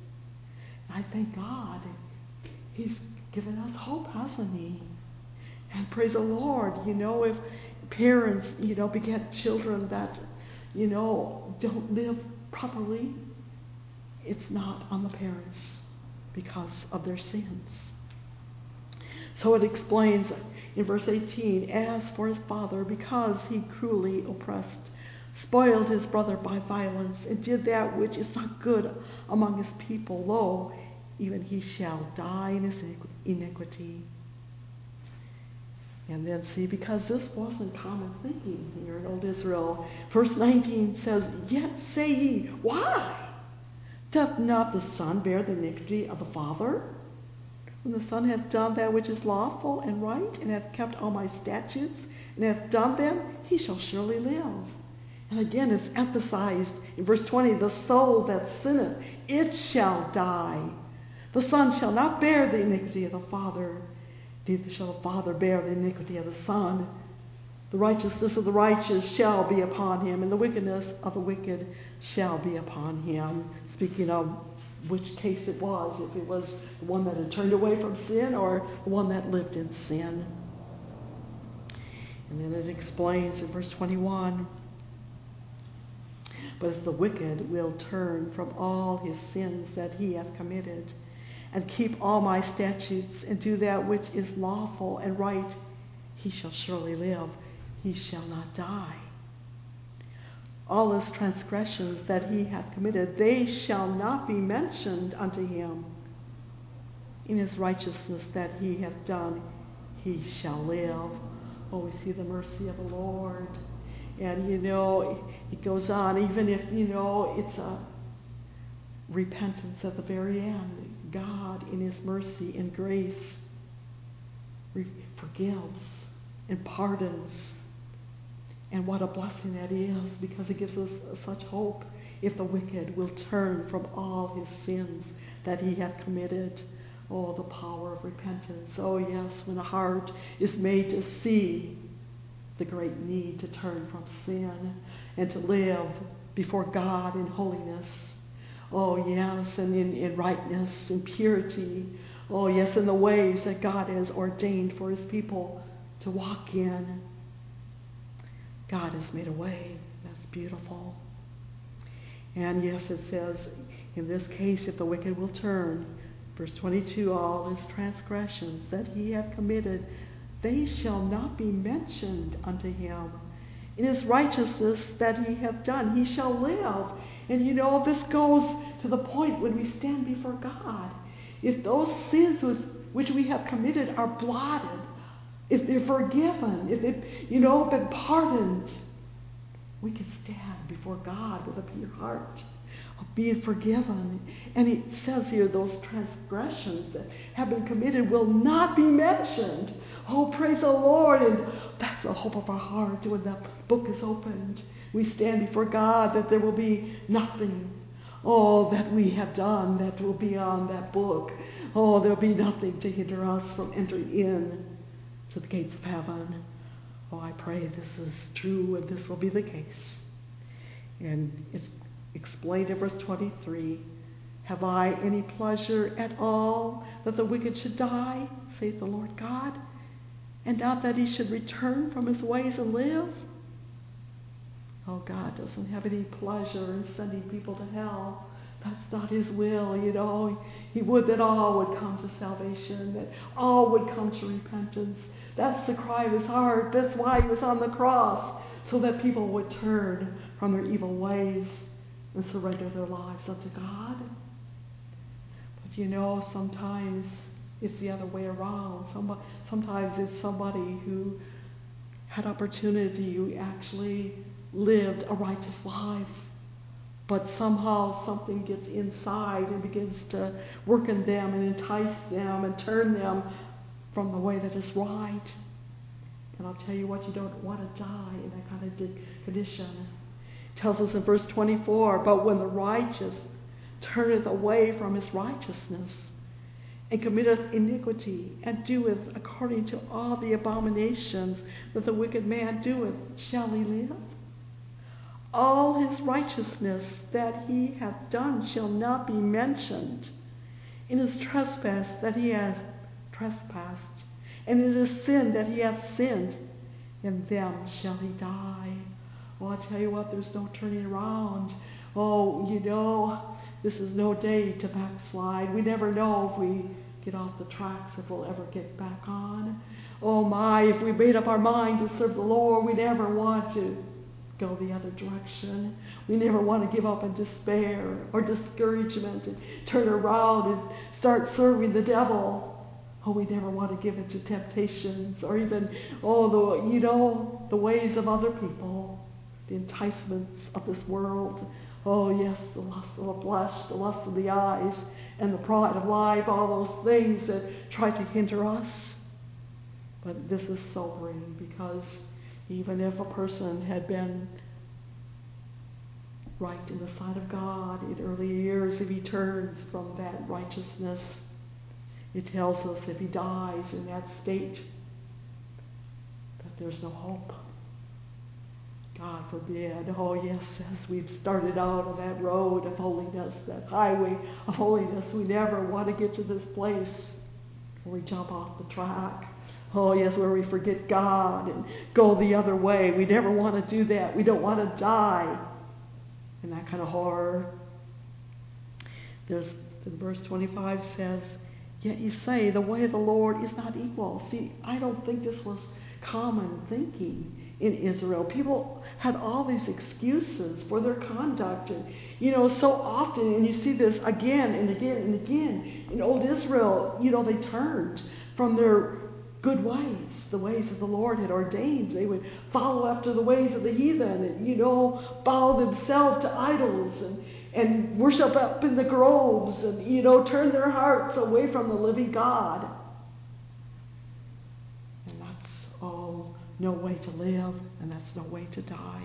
[SPEAKER 2] I thank God. He's given us hope, hasn't he? And praise the Lord, you know, if parents, you know, beget children that, you know, don't live properly, it's not on the parents because of their sins. So it explains in verse 18, as for his father, because he cruelly oppressed, spoiled his brother by violence, and did that which is not good among his people, lo, even he shall die in his iniquity. And then see, because this wasn't common thinking here in old Israel, verse 19 says, yet say ye, why? Doth not the son bear the iniquity of the father? When the son hath done that which is lawful and right, and hath kept all my statutes, and hath done them, he shall surely live. And again it's emphasized in verse 20, the soul that sinneth, it shall die. The son shall not bear the iniquity of the father, neither shall the father bear the iniquity of the son. The righteousness of the righteous shall be upon him, and the wickedness of the wicked shall be upon him. Speaking of which case it was, if it was the one that had turned away from sin or the one that lived in sin. And then it explains in verse 21, but if the wicked will turn from all his sins that he hath committed, and keep all my statutes, and do that which is lawful and right, he shall surely live. he shall not die. All his transgressions that he hath committed, they shall not be mentioned unto him. In his righteousness that he hath done, he shall live. Oh, we see the mercy of the Lord. And, it goes on, even if, it's a repentance at the very end. God, in his mercy and grace, forgives and pardons. And what a blessing that is, because it gives us such hope if the wicked will turn from all his sins that he hath committed. Oh, the power of repentance. Oh, yes, when a heart is made to see the great need to turn from sin and to live before God in holiness. Oh, yes, and in rightness, in purity. Oh, yes, in the ways that God has ordained for his people to walk in. God has made a way. That's beautiful. And yes, it says, in this case, if the wicked will turn, verse 22, all his transgressions that he hath committed, they shall not be mentioned unto him. In his righteousness that he hath done, he shall live. And this goes to the point when we stand before God. If those sins which we have committed are blotted, if they're forgiven, if they've, been pardoned, we can stand before God with a pure heart, being forgiven. And it says here, those transgressions that have been committed will not be mentioned. Oh, praise the Lord. And that's the hope of our heart when the book is opened. We stand before God, that there will be nothing, that we have done that will be on that book. Oh, there will be nothing to hinder us from entering in to the gates of heaven. Oh, I pray this is true and this will be the case. And it's explained in verse 23, have I any pleasure at all that the wicked should die, saith the Lord God, and not that he should return from his ways and live? Oh, God doesn't have any pleasure in sending people to hell. That's not his will, He would that all would come to salvation, that all would come to repentance. That's the cry of his heart. That's why he was on the cross, so that people would turn from their evil ways and surrender their lives unto God. But sometimes it's the other way around. Sometimes it's somebody who had opportunity, who actually lived a righteous life, but somehow something gets inside and begins to work in them and entice them and turn them from the way that is right. And I'll tell you what, you don't want to die in that kind of condition. It tells us in verse 24, but when the righteous turneth away from his righteousness, and committeth iniquity, and doeth according to all the abominations that the wicked man doeth, shall he live? All his righteousness that he hath done shall not be mentioned. In his trespass that he hath trespassed, and in his sin that he hath sinned, in them shall he die. Oh, I'll tell you what, there's no turning around. Oh, this is no day to backslide. We never know if we get off the tracks, if we'll ever get back on. Oh my, if we made up our mind to serve the Lord, we never want to go the other direction. We never want to give up in despair or discouragement and turn around and start serving the devil. Oh, we never want to give in to temptations or even, the ways of other people, the enticements of this world. Oh, yes, the lust of the flesh, the lust of the eyes, and the pride of life, all those things that try to hinder us. But this is sobering, because even if a person had been right in the sight of God in early years, if he turns from that righteousness, it tells us if he dies in that state, that there's no hope. God forbid. Oh, yes, as we've started out on that road of holiness, that highway of holiness, we never want to get to this place where we jump off the track. Oh, yes, where we forget God and go the other way. We never want to do that. We don't want to die in that kind of horror. Verse 25 says, yet you say, the way of the Lord is not equal. See, I don't think this was common thinking in Israel. People had all these excuses for their conduct. And, so often, and you see this again and again and again, in old Israel, they turned from their good ways, the ways that the Lord had ordained. They would follow after the ways of the heathen and, bow themselves to idols and worship up in the groves and, turn their hearts away from the living God. And that's no way to live, and that's no way to die.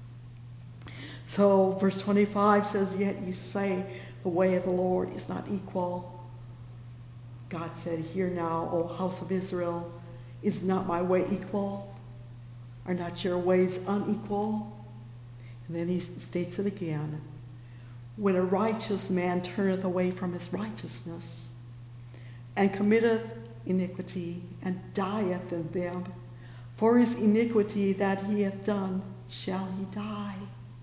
[SPEAKER 2] So verse 25 says, "Yet you say the way of the Lord is not equal." God said, "Hear now, O house of Israel, is not my way equal? Are not your ways unequal?" And then he states it again. "When a righteous man turneth away from his righteousness, and committeth iniquity, and dieth in them, for his iniquity that he hath done shall he die."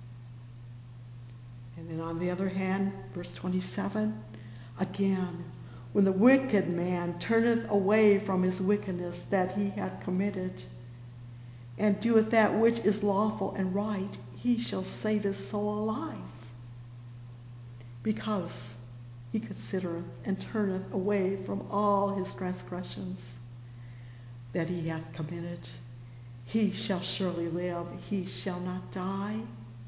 [SPEAKER 2] And then on the other hand, verse 27, again, "When the wicked man turneth away from his wickedness that he hath committed, and doeth that which is lawful and right, he shall save his soul alive. Because he considereth and turneth away from all his transgressions that he hath committed, he shall surely live, he shall not die."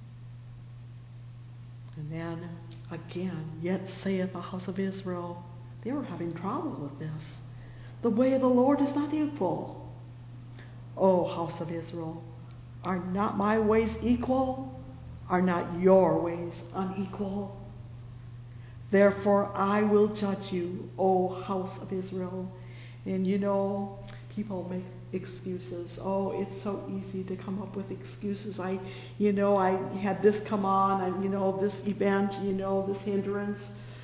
[SPEAKER 2] And then again, "Yet saith the house of Israel," they were having trouble with this, "the way of the Lord is not equal." "O house of Israel, are not my ways equal? Are not your ways unequal? Therefore I will judge you, O house of Israel." And people make excuses. Oh, it's so easy to come up with excuses. I had this come on, this event, this hindrance,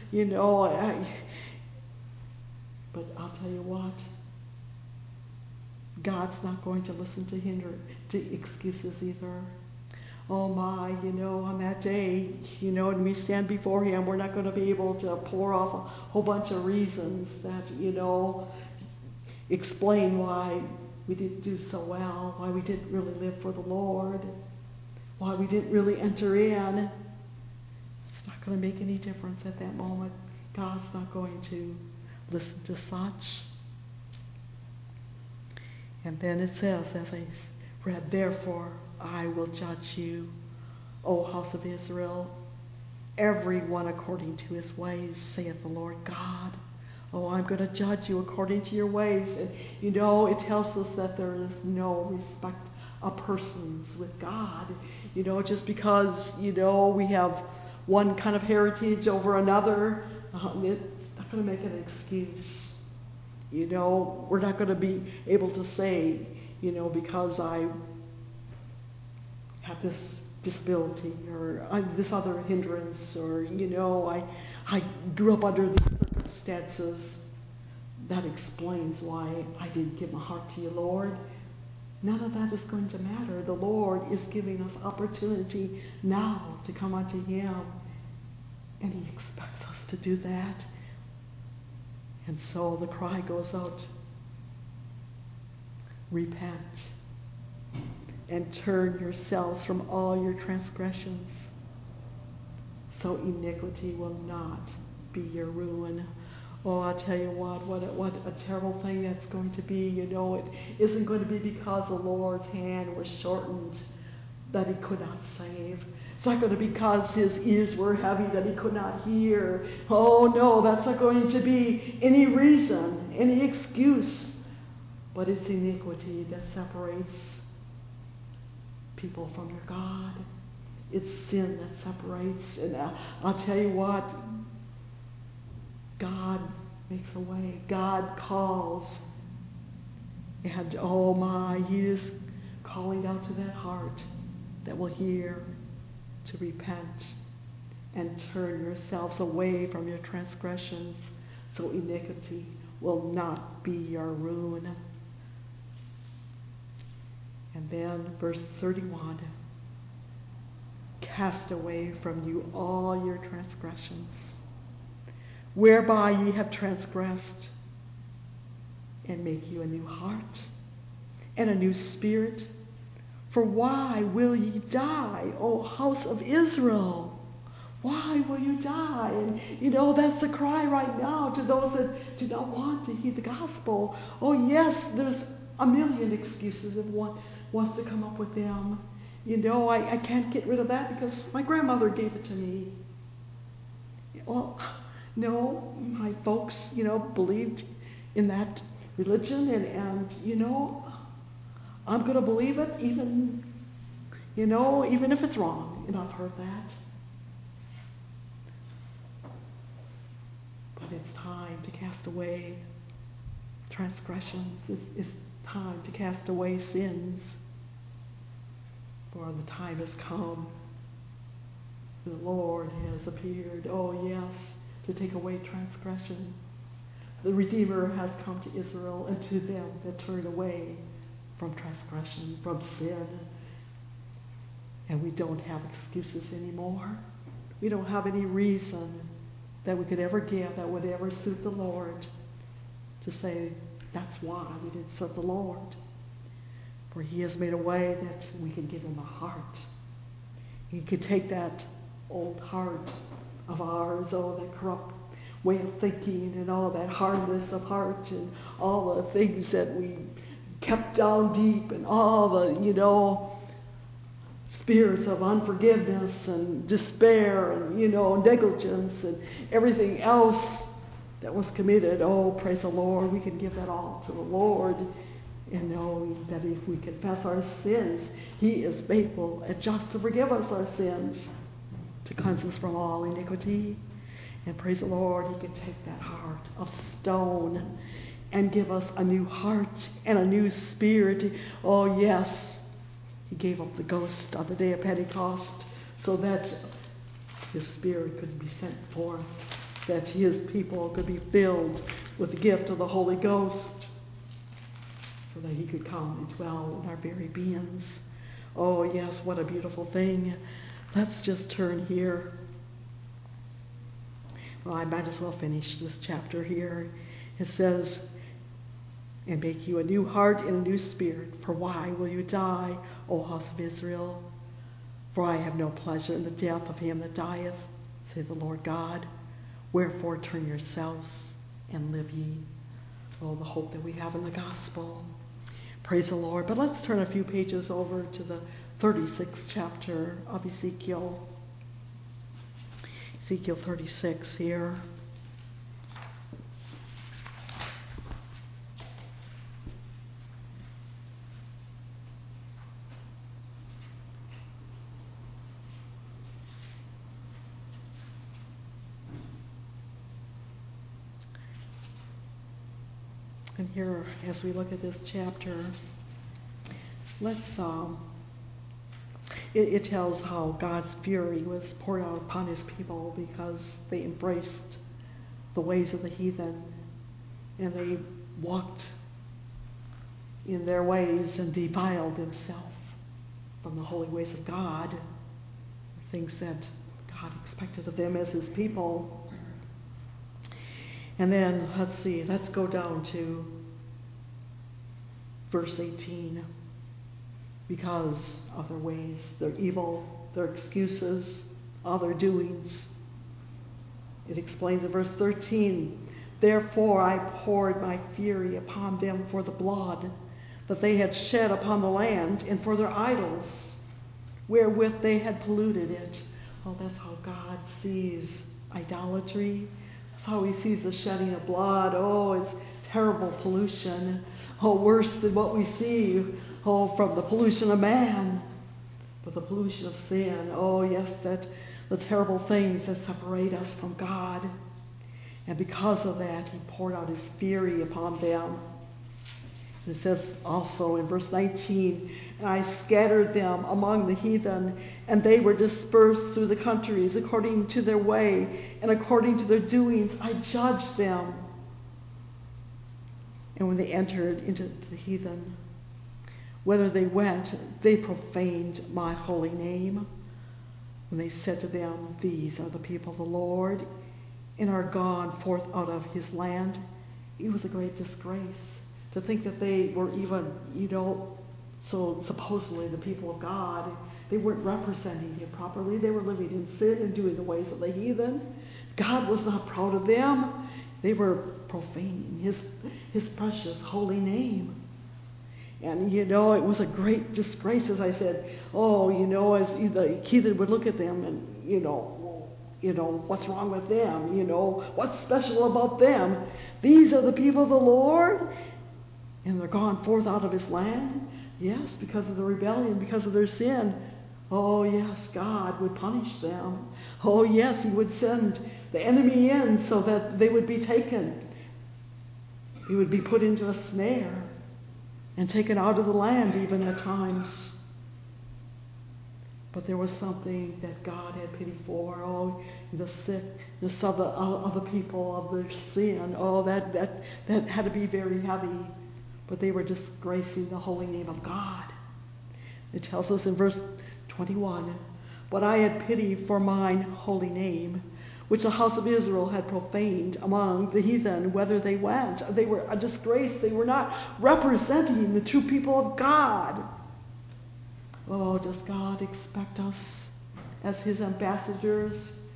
[SPEAKER 2] but I'll tell you what, God's not going to listen to excuses either. Oh my, on that day, when we stand before Him, we're not going to be able to pour off a whole bunch of reasons that, explain why we didn't do so well, why we didn't really live for the Lord, why we didn't really enter in. It's not going to make any difference at that moment. God's not going to listen to such. And then it says, as I read, "Therefore I will judge you, O house of Israel, every one according to his ways, saith the Lord God." Oh, I'm going to judge you according to your ways. And, it tells us that there is no respect of persons with God. Just because, we have one kind of heritage over another, it's not going to make an excuse. We're not going to be able to say, because I have this disability or this other hindrance, or, I grew up under these circumstances, that explains why I didn't give my heart to you, Lord. None of that is going to matter. The Lord is giving us opportunity now to come unto Him, and He expects us to do that. And so the cry goes out, "Repent and turn yourselves from all your transgressions, so iniquity will not be your ruin." Oh, I'll tell you what a terrible thing that's going to be. It isn't going to be because the Lord's hand was shortened that He could not save. It's not going to be because His ears were heavy that He could not hear. Oh no, that's not going to be any reason, any excuse. But it's iniquity that separates people from their God. It's sin that separates. And I'll tell you what, God makes a way. God calls. And oh my, He is calling out to that heart that will hear, to repent and turn yourselves away from your transgressions, so iniquity will not be your ruin. And then verse 31, "Cast away from you all your transgressions, whereby ye have transgressed, and make you a new heart and a new spirit. For why will ye die, O house of Israel? Why will you die? And that's the cry right now to those that do not want to heed the gospel. Oh yes, there's a million excuses if one wants to come up with them. I can't get rid of that because my grandmother gave it to me. Well, no, my folks, believed in that religion, and I'm going to believe it even if it's wrong. And I've heard that. But it's time to cast away transgressions. It's time to cast away sins. For the time has come. The Lord has appeared. Oh yes, to take away transgression. The Redeemer has come to Israel and to them that turn away from transgression, from sin. And we don't have excuses anymore. We don't have any reason that we could ever give that would ever suit the Lord to say that's why we didn't serve the Lord. For He has made a way that we can give Him a heart. He could take that old heart of ours, that corrupt way of thinking and all that hardness of heart and all the things that we kept down deep and all the, spirits of unforgiveness and despair and, negligence and everything else that was committed. Oh, praise the Lord. We can give that all to the Lord and know that if we confess our sins, He is faithful and just to forgive us our sins, to cleanse us from all iniquity. And praise the Lord, He can take that heart of stone and give us a new heart and a new spirit. Oh, yes. He gave up the ghost on the day of Pentecost so that His Spirit could be sent forth, that His people could be filled with the gift of the Holy Ghost, so that He could come and dwell in our very beings. Oh, yes, what a beautiful thing. Let's just turn here. Well, I might as well finish this chapter here. It says, and make you a new heart and a new spirit. For why will you die, O house of Israel? For I have no pleasure in the death of him that dieth, saith the Lord God. Wherefore turn yourselves and live ye. Oh, the hope that we have in the gospel. Praise the Lord. But let's turn a few pages over to the 36th chapter of Ezekiel. Ezekiel 36 here. And here, as we look at this chapter, it tells how God's fury was poured out upon His people because they embraced the ways of the heathen and they walked in their ways and defiled themselves from the holy ways of God, the things that God expected of them as His people. And then, let's go down to verse 18. Because of their ways, their evil, their excuses, all their doings. It explains in verse 13, therefore I poured my fury upon them for the blood that they had shed upon the land and for their idols, wherewith they had polluted it. Oh, that's how God sees idolatry. That's how He sees the shedding of blood. Oh, it's terrible pollution. Oh, worse than what we see, from the pollution of man, but the pollution of sin. Oh, yes, that the terrible things that separate us from God. And because of that, He poured out His fury upon them. And it says also in verse 19, and I scattered them among the heathen, and they were dispersed through the countries according to their way, and according to their doings I judged them. And when they entered into the heathen, whether they went, they profaned my holy name. When they said to them, these are the people of the Lord, and are gone forth out of His land. It was a great disgrace to think that they were even, So supposedly the people of God, they weren't representing him properly. They were living in sin and doing the ways of the heathen. God was not proud of them. They were profaning his precious holy name. And, it was a great disgrace, as I said. As the heathen would look at them and, what's wrong with them? What's special about them? These are the people of the Lord, and they're gone forth out of his land. Yes, because of the rebellion, because of their sin. Oh, yes, God would punish them. Oh, yes, he would send the enemy in so that they would be taken. He would be put into a snare and taken out of the land even at times. But there was something that God had pity for. Oh, the sickness of the people, of their sin. Oh, that had to be very heavy. But they were disgracing the holy name of God. It tells us in verse 21, "But I had pity for mine holy name, which the house of Israel had profaned among the heathen, whither they went." They were a disgrace. They were not representing the true people of God. Oh, does God expect us as his ambassadors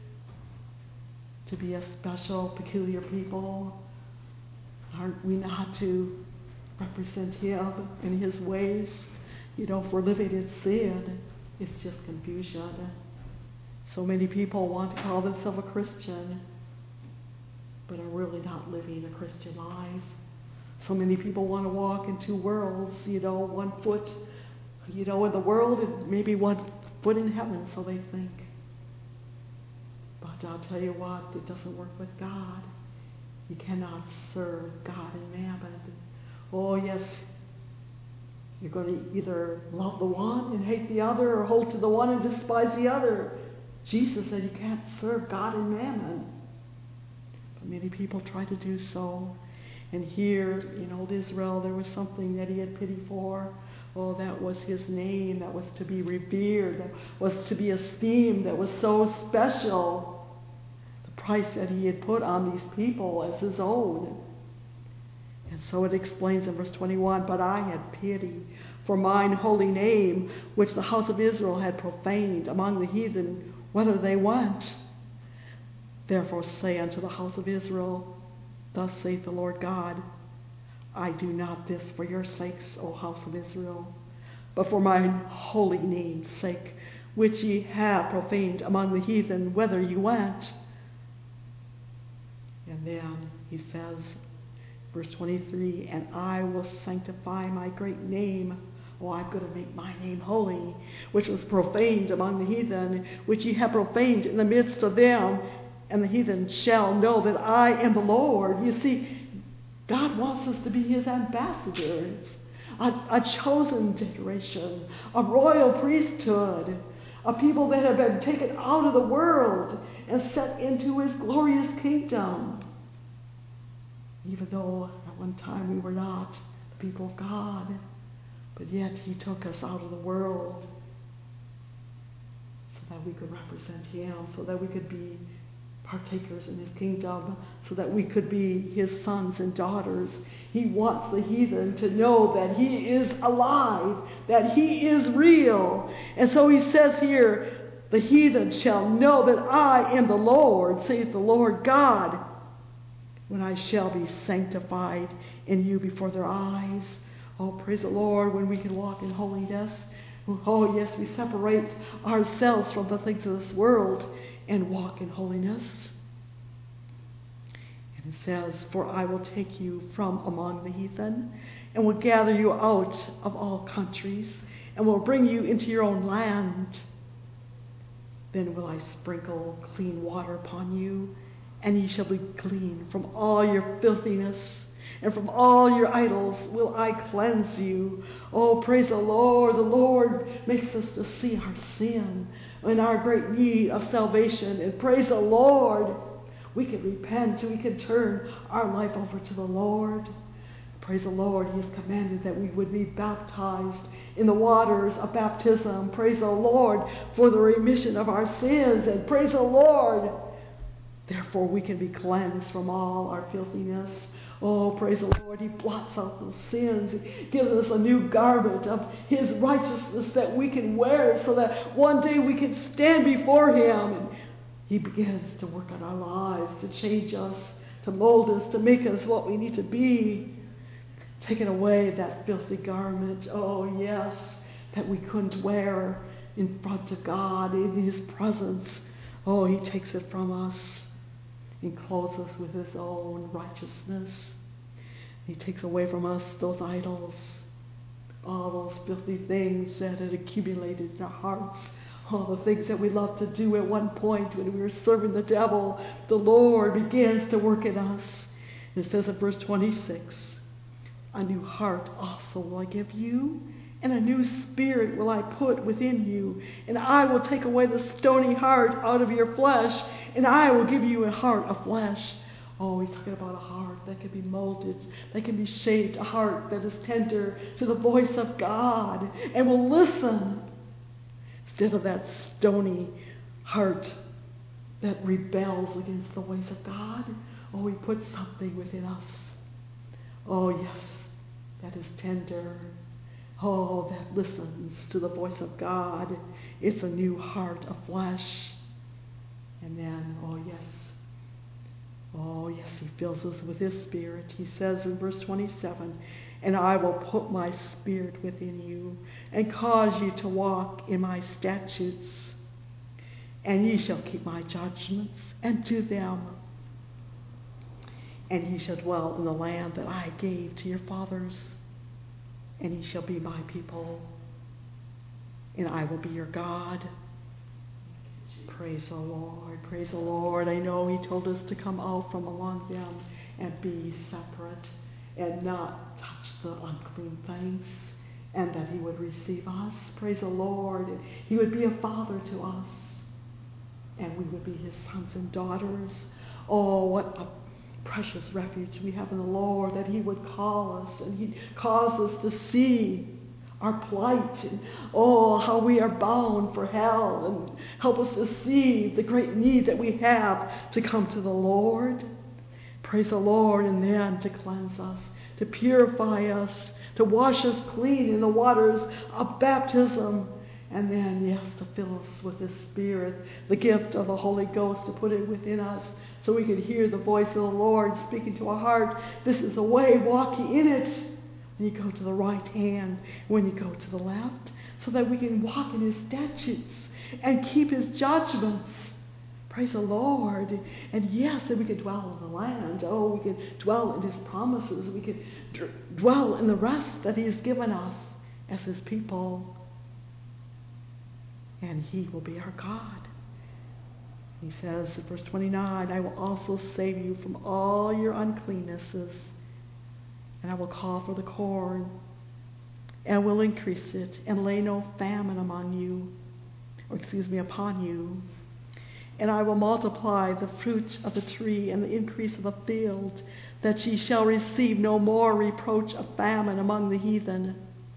[SPEAKER 2] to be a special, peculiar people? Aren't we not to represent him in his ways? If we're living in sin, it's just confusion. So many people want to call themselves a Christian, but are really not living a Christian life. So many people want to walk in two worlds, 1 foot, in the world and maybe 1 foot in heaven, so they think. But I'll tell you what, it doesn't work with God. You cannot serve God and mammon. Oh, yes, you're going to either love the one and hate the other, or hold to the one and despise the other. Jesus said you can't serve God and mammon. But many people try to do so. And here in old Israel, there was something that he had pity for. Oh, that was his name. That was to be revered. That was to be esteemed. That was so special. The price that he had put on these people as his own. And so it explains in verse 21, "But I had pity for mine holy name, which the house of Israel had profaned among the heathen, whither they went. Therefore say unto the house of Israel, Thus saith the Lord God, I do not this for your sakes, O house of Israel, but for mine holy name's sake, which ye have profaned among the heathen, whither ye went." And then he says, verse 23, "And I will sanctify my great name." Oh, I'm going to make my name holy, which was profaned among the heathen, which ye have profaned in the midst of them, and the heathen shall know that I am the Lord. You see, God wants us to be his ambassadors, a chosen generation, a royal priesthood, a people that have been taken out of the world and set into his glorious kingdom. Even though at one time we were not the people of God, but yet he took us out of the world so that we could represent him, so that we could be partakers in his kingdom, so that we could be his sons and daughters. He wants the heathen to know that he is alive, that he is real. And so he says here, "The heathen shall know that I am the Lord, saith the Lord God, when I shall be sanctified in you before their eyes." Oh, praise the Lord, when we can walk in holiness. Oh, yes, we separate ourselves from the things of this world and walk in holiness. And it says, "For I will take you from among the heathen, and will gather you out of all countries, and will bring you into your own land. Then will I sprinkle clean water upon you, and ye shall be clean from all your filthiness, and from all your idols will I cleanse you." Oh, praise the Lord. The Lord makes us to see our sin and our great need of salvation. And praise the Lord, we can repent, we can turn our life over to the Lord. Praise the Lord, he has commanded that we would be baptized in the waters of baptism. Praise the Lord for the remission of our sins. And praise the Lord, therefore we can be cleansed from all our filthiness. Oh, praise the Lord. He blots out those sins. He gives us a new garment of His righteousness that we can wear so that one day we can stand before Him. And He begins to work on our lives, to change us, to mold us, to make us what we need to be. Taking away that filthy garment, oh yes, that we couldn't wear in front of God, in His presence. Oh, He takes it from us and clothes us with His own righteousness. He takes away from us those idols, all those filthy things that had accumulated in our hearts, all the things that we loved to do at one point when we were serving the devil. The Lord begins to work in us. It says in verse 26, a new heart also will I give you, and a new spirit will I put within you. And I will take away the stony heart out of your flesh, and I will give you a heart of flesh. Oh, He's talking about a heart that can be molded, that can be shaped, a heart that is tender to the voice of God and will listen, instead of that stony heart that rebels against the ways of God. Oh, He puts something within us. Oh, yes, that is tender. Oh, that listens to the voice of God. It's a new heart of flesh. And then, oh yes, He fills us with His Spirit. He says in verse 27, and I will put my Spirit within you, and cause you to walk in my statutes, and ye shall keep my judgments, and do them. And ye shall dwell in the land that I gave to your fathers, and ye shall be my people, and I will be your God. Praise the Lord, praise the Lord. I know He told us to come out from among them and be separate and not touch the unclean things, and that He would receive us. Praise the Lord. And He would be a father to us, and we would be His sons and daughters. Oh, what a precious refuge we have in the Lord, that He would call us and He'd cause us to see our plight and oh, how we are bound for hell, and help us to see the great need that we have to come to the Lord. Praise the Lord. And then to cleanse us, to purify us, to wash us clean in the waters of baptism. And then, yes, to fill us with His Spirit, the gift of the Holy Ghost, to put it within us so we could hear the voice of the Lord speaking to our heart. This is the way, walk ye in it. When you go to the right hand, when you go to the left, so that we can walk in His statutes and keep His judgments. Praise the Lord. And yes, that we can dwell in the land. Oh, we can dwell in His promises. We can dwell in the rest that He has given us as His people. And He will be our God. He says in verse 29, I will also save you from all your uncleannesses, and I will call for the corn, and will increase it, and lay no famine upon you. And I will multiply the fruit of the tree and the increase of the field, that ye shall receive no more reproach of famine among the heathen.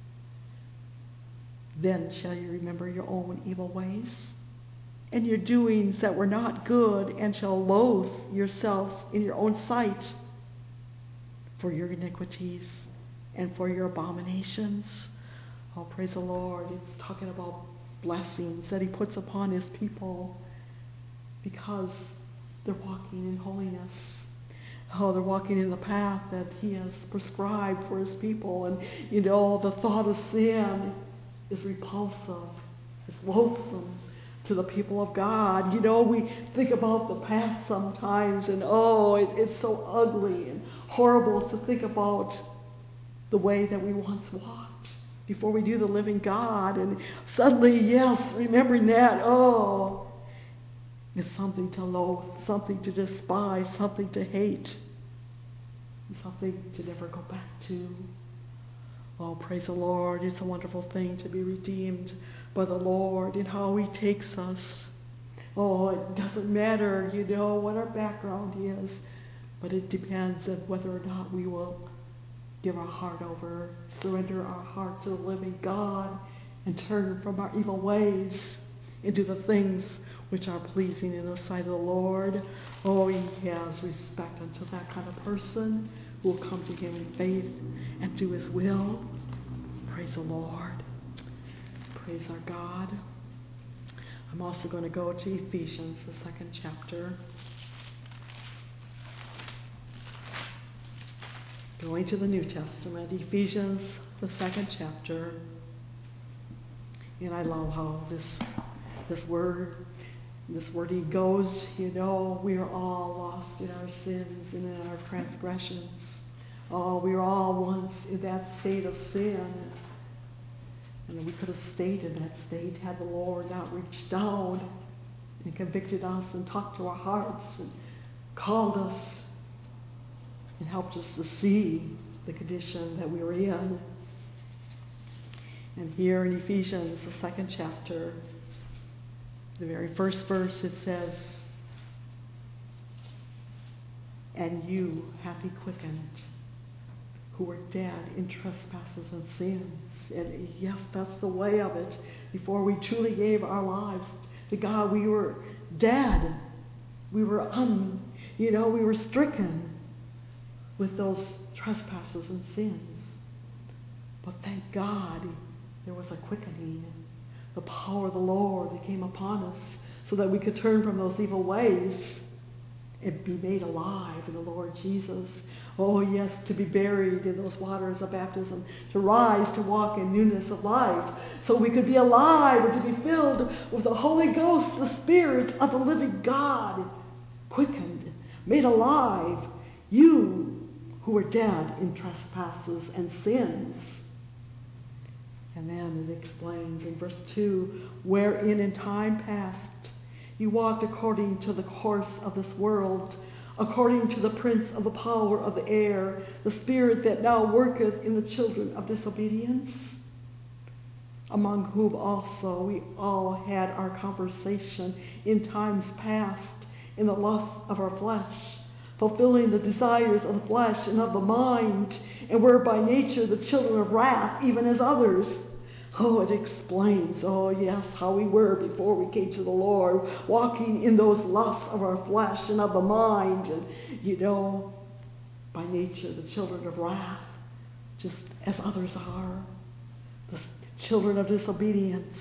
[SPEAKER 2] Then shall you remember your own evil ways, and your doings that were not good, and shall loathe yourselves in your own sight for your iniquities and for your abominations. Oh, praise the Lord. It's talking about blessings that He puts upon His people because they're walking in holiness. Oh, they're walking in the path that He has prescribed for His people. And, you know, the thought of sin is repulsive, is loathsome to the people of God. You know, we think about the past sometimes, and it's so ugly and horrible to think about the way that we once walked before we knew the living God. And suddenly, yes, remembering that, it's something to loathe, something to despise, something to hate, and something to never go back to. Oh, praise the Lord. It's a wonderful thing to be redeemed by the Lord and how He takes us. Oh, it doesn't matter, you know, what our background is, but it depends on whether or not we will give our heart over, surrender our heart to the living God, and turn from our evil ways into the things which are pleasing in the sight of the Lord. Oh, He has respect unto that kind of person who will come to him in faith and do his will. Praise the Lord. Praise our God. I'm also going to go to Ephesians, the 2nd chapter. Going to the New Testament, Ephesians, the 2nd chapter. And I love how this wording goes. You know, we are all lost in our sins and in our transgressions. Oh, we were all once in that state of sin. And we could have stayed in that state had the Lord not reached down and convicted us and talked to our hearts and called us and helped us to see the condition that we were in. And here in Ephesians, the 2nd chapter, the very first verse, it says, "And you hath he quickened, who were dead in trespasses and sins." And yes, that's the way of it. Before we truly gave our lives to God, we were dead. We were we were stricken with those trespasses and sins. But thank God there was a quickening. The power of the Lord that came upon us so that we could turn from those evil ways and be made alive in the Lord Jesus. Oh yes, to be buried in those waters of baptism, to rise, to walk in newness of life, so we could be alive and to be filled with the Holy Ghost, the Spirit of the living God, quickened, made alive, you who were dead in trespasses and sins. And then it explains in verse 2, "Wherein in time past you walked according to the course of this world, according to the prince of the power of the air, the spirit that now worketh in the children of disobedience, among whom also we all had our conversation in times past, in the lust of our flesh, fulfilling the desires of the flesh and of the mind, and were by nature the children of wrath, even as others." Oh, it explains, oh yes, how we were before we came to the Lord, walking in those lusts of our flesh and of the mind, and by nature the children of wrath, just as others are, the children of disobedience.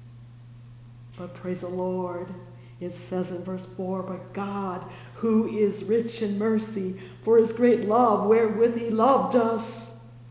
[SPEAKER 2] But praise the Lord, it says in verse 4, "But God, who is rich in mercy, for his great love wherewith he loved us,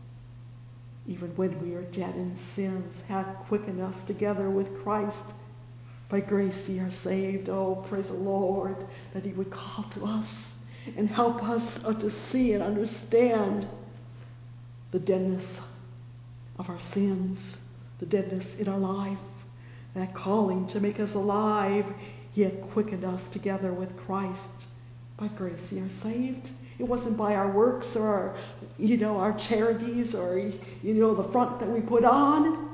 [SPEAKER 2] even when we are dead in sins, hath quickened us together with Christ. By grace ye are saved." Oh, praise the Lord, that he would call to us and help us to see and understand the deadness of our sins, the deadness in our life, that calling to make us alive. He hath quickened us together with Christ. By grace ye are saved. It wasn't by our works or our charities or the front that we put on.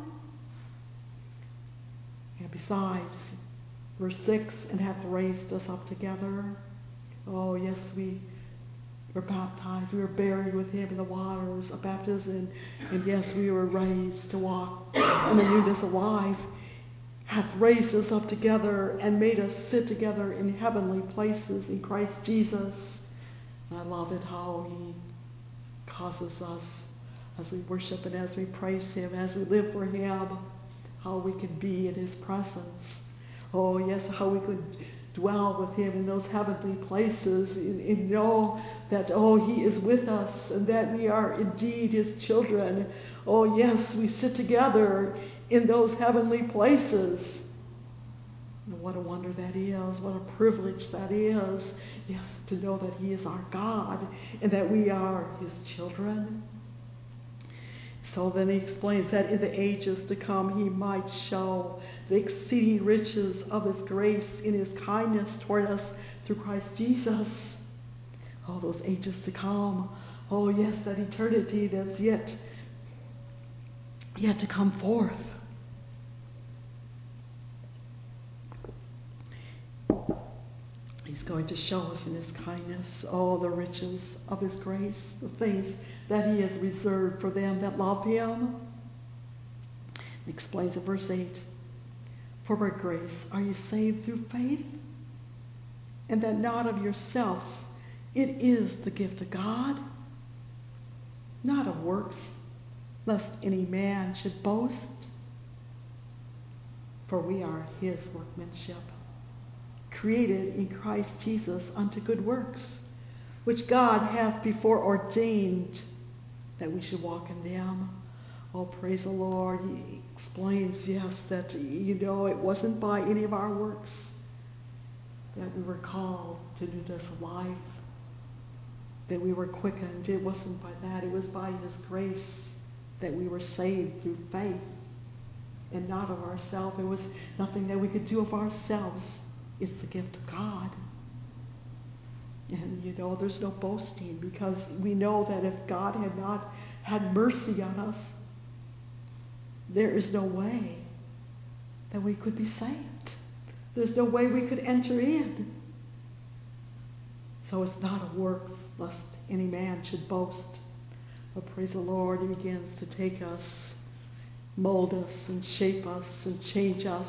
[SPEAKER 2] And besides, verse 6, "And hath raised us up together." Oh yes, we were baptized. We were buried with him in the waters of baptism. And yes, we were raised to walk in the newness of life. Hath raised us up together and made us sit together in heavenly places in Christ Jesus. And I love it how he causes us, as we worship and as we praise him, as we live for him, how we can be in his presence. Oh yes, how we could dwell with him in those heavenly places and know that, he is with us and that we are indeed his children. Oh yes, we sit together in those heavenly places. And what a wonder that is. What a privilege that is. Yes, to know that he is our God and that we are his children. So then he explains that in the ages to come he might show the exceeding riches of his grace in his kindness toward us through Christ Jesus. Oh, those ages to come. Oh yes, that eternity that's yet to come forth. He's going to show us in his kindness all the riches of his grace, the things that he has reserved for them that love him. He explains in verse 8, "For by grace are you saved through faith, and that not of yourselves, it is the gift of God, not of works, lest any man should boast. For we are his workmanship, created in Christ Jesus unto good works, which God hath before ordained that we should walk in them. Oh, praise the Lord. He explains, yes, that, it wasn't by any of our works that we were called to newness of life, that we were quickened. It wasn't by that. It was by his grace that we were saved through faith and not of ourselves. It was nothing that we could do of ourselves. It's the gift of God. And there's no boasting, because we know that if God had not had mercy on us, there is no way that we could be saved. There's no way we could enter in. So it's not of works, lest any man should boast. But praise the Lord, he begins to take us, mold us and shape us and change us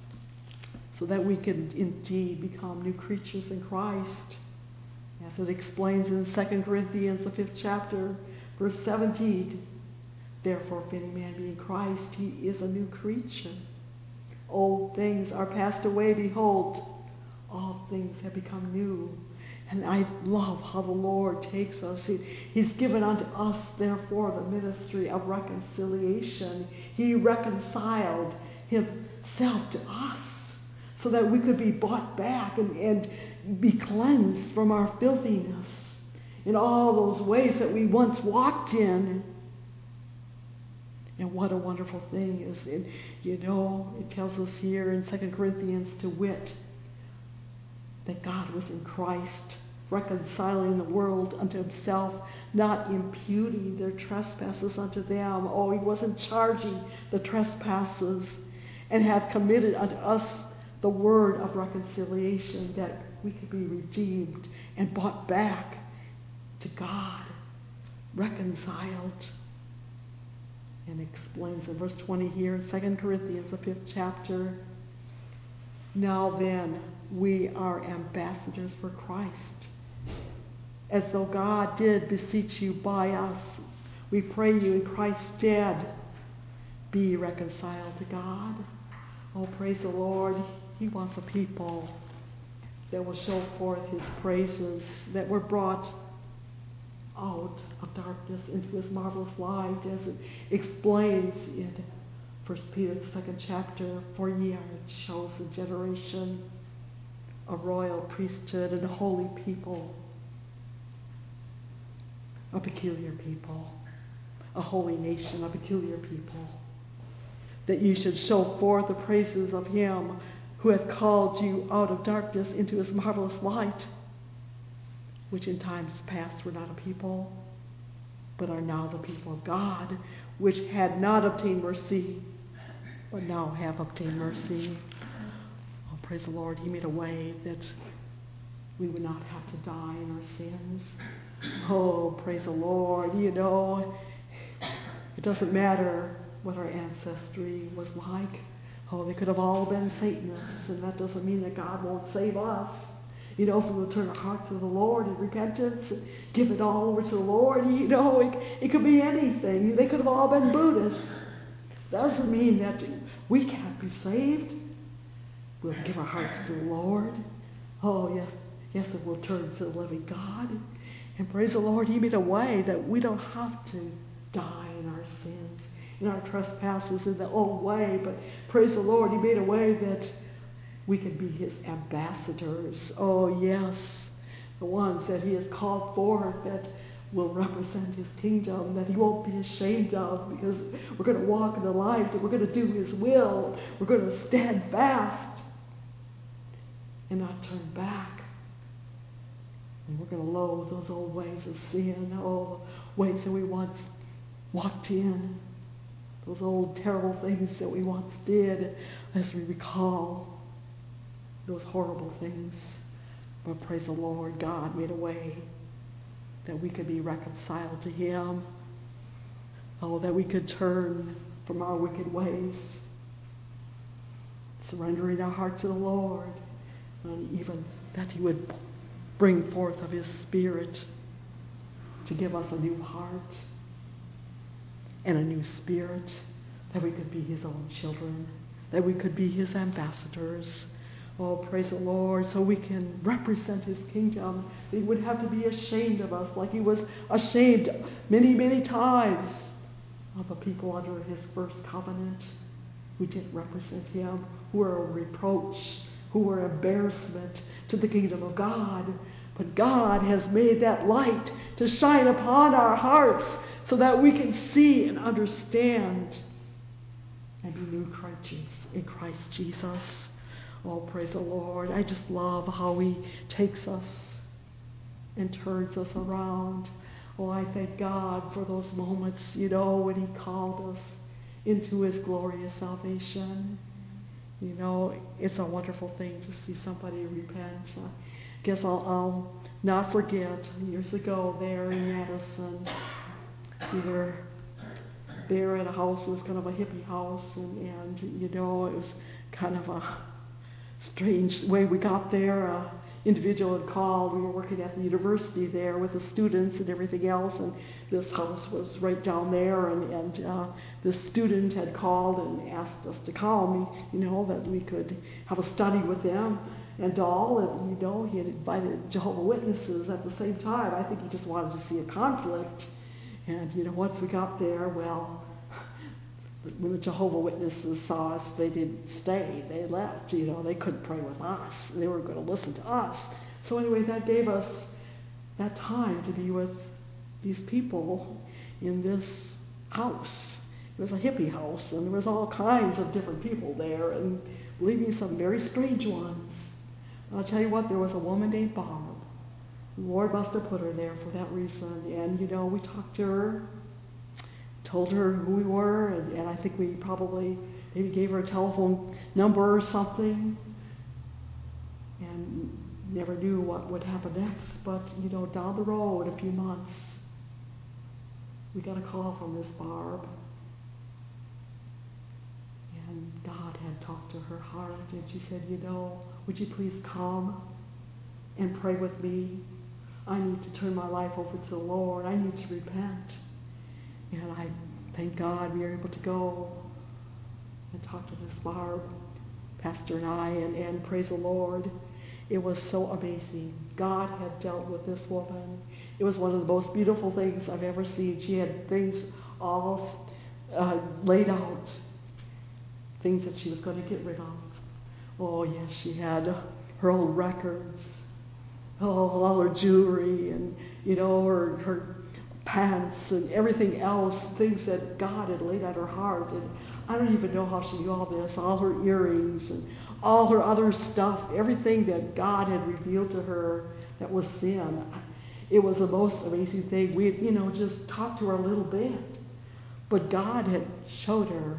[SPEAKER 2] so that we can indeed become new creatures in Christ. As it explains in 2 Corinthians, the 5th chapter, verse 17, therefore if any man be in Christ, he is a new creature. Old things are passed away, behold, all things have become new. And I love how the Lord takes us. He's given unto us, therefore, the ministry of reconciliation. He reconciled himself to us so that we could be bought back and be cleansed from our filthiness in all those ways that we once walked in. And what a wonderful thing is, it tells us here in 2 Corinthians, to wit, that God was in Christ, reconciling the world unto himself, not imputing their trespasses unto them. Oh, he wasn't charging the trespasses, and hath committed unto us the word of reconciliation, that we could be redeemed and brought back to God, reconciled. And explains in verse 20 here in 2 Corinthians, the 5th chapter, now then, we are ambassadors for Christ, as though God did beseech you by us. We pray you in Christ's stead, be reconciled to God. Oh, praise the Lord. He wants a people that will show forth his praises, that were brought out of darkness into his marvelous light, as it explains in 1 Peter, the 2nd chapter, for ye are a chosen generation, a royal priesthood, and a holy people, a peculiar people, a holy nation, a peculiar people, that you should show forth the praises of him who hath called you out of darkness into his marvelous light, which in times past were not a people, but are now the people of God, which had not obtained mercy, but now have obtained mercy. Oh, praise the Lord. He made a way that we would not have to die in our sins. Oh, praise the Lord. It doesn't matter what our ancestry was like. Oh, they could have all been Satanists, and that doesn't mean that God won't save us. If we will turn our heart to the Lord in repentance and give it all over to the Lord, it could be anything. They could have all been Buddhists. That doesn't mean that we can't be saved. We'll give our hearts to the Lord. Oh, yes, and we'll turn to the living God. And praise the Lord, he made a way that we don't have to die in our sins, in our trespasses, in the old way. But praise the Lord, he made a way that we can be his ambassadors. Oh, yes, the ones that he has called forth that will represent his kingdom, that he won't be ashamed of, because we're going to walk in the light and we're going to do his will. We're going to stand fast and not turn back. And we're going to loathe those old ways of sin, all the ways that we once walked in, those old terrible things that we once did, as we recall those horrible things. But praise the Lord, God made a way that we could be reconciled to him. Oh, that we could turn from our wicked ways, surrendering our heart to the Lord, and even that he would bring forth of his Spirit to give us a new heart and a new spirit, that we could be his own children, that we could be his ambassadors. Oh, praise the Lord, so we can represent his kingdom. He would have to be ashamed of us like he was ashamed many, many times of the people under his first covenant who didn't represent him, who were a reproach, who were embarrassment to the kingdom of God. But God has made that light to shine upon our hearts so that we can see and understand and be new creatures in Christ Jesus. Oh, praise the Lord. I just love how he takes us and turns us around. Oh, I thank God for those moments, when he called us into his glorious salvation. It's a wonderful thing to see somebody repent. I guess I'll not forget years ago there in Madison, we were there at a house. It was kind of a hippie house, and it was kind of a strange way we got there. An individual had called. We were working at the university there with the students and everything else, and this house was right down there, and this student had called and asked us to come, that we could have a study with them and all, and he had invited Jehovah's Witnesses at the same time. I think he just wanted to see a conflict. And once we got there, well, when the Jehovah's Witnesses saw us, they didn't stay. They left. They couldn't pray with us. They were going to listen to us. So anyway, that gave us that time to be with these people in this house. It was a hippie house, and there was all kinds of different people there, and believe me, some very strange ones. I'll tell you what, there was a woman named Barb. The Lord must have put her there for that reason. And, we talked to her, told her who we were, and I think we probably maybe gave her a telephone number or something, and never knew what would happen next. But, down the road, a few months, we got a call from Miss Barb. And God had talked to her heart, and she said, would you please come and pray with me? I need to turn my life over to the Lord. I need to repent. And I thank God we were able to go and talk to Miss Barb, Pastor and I, and praise the Lord. It was so amazing. God had dealt with this woman. It was one of the most beautiful things I've ever seen. She had things all laid out, things that she was going to get rid of. Oh, yes, she had her old records, all her jewelry, and, her pants and everything else, things that God had laid at her heart. And I don't even know how she knew all this, all her earrings and all her other stuff, everything that God had revealed to her that was sin. It was the most amazing thing. We, just talked to her a little bit, but God had showed her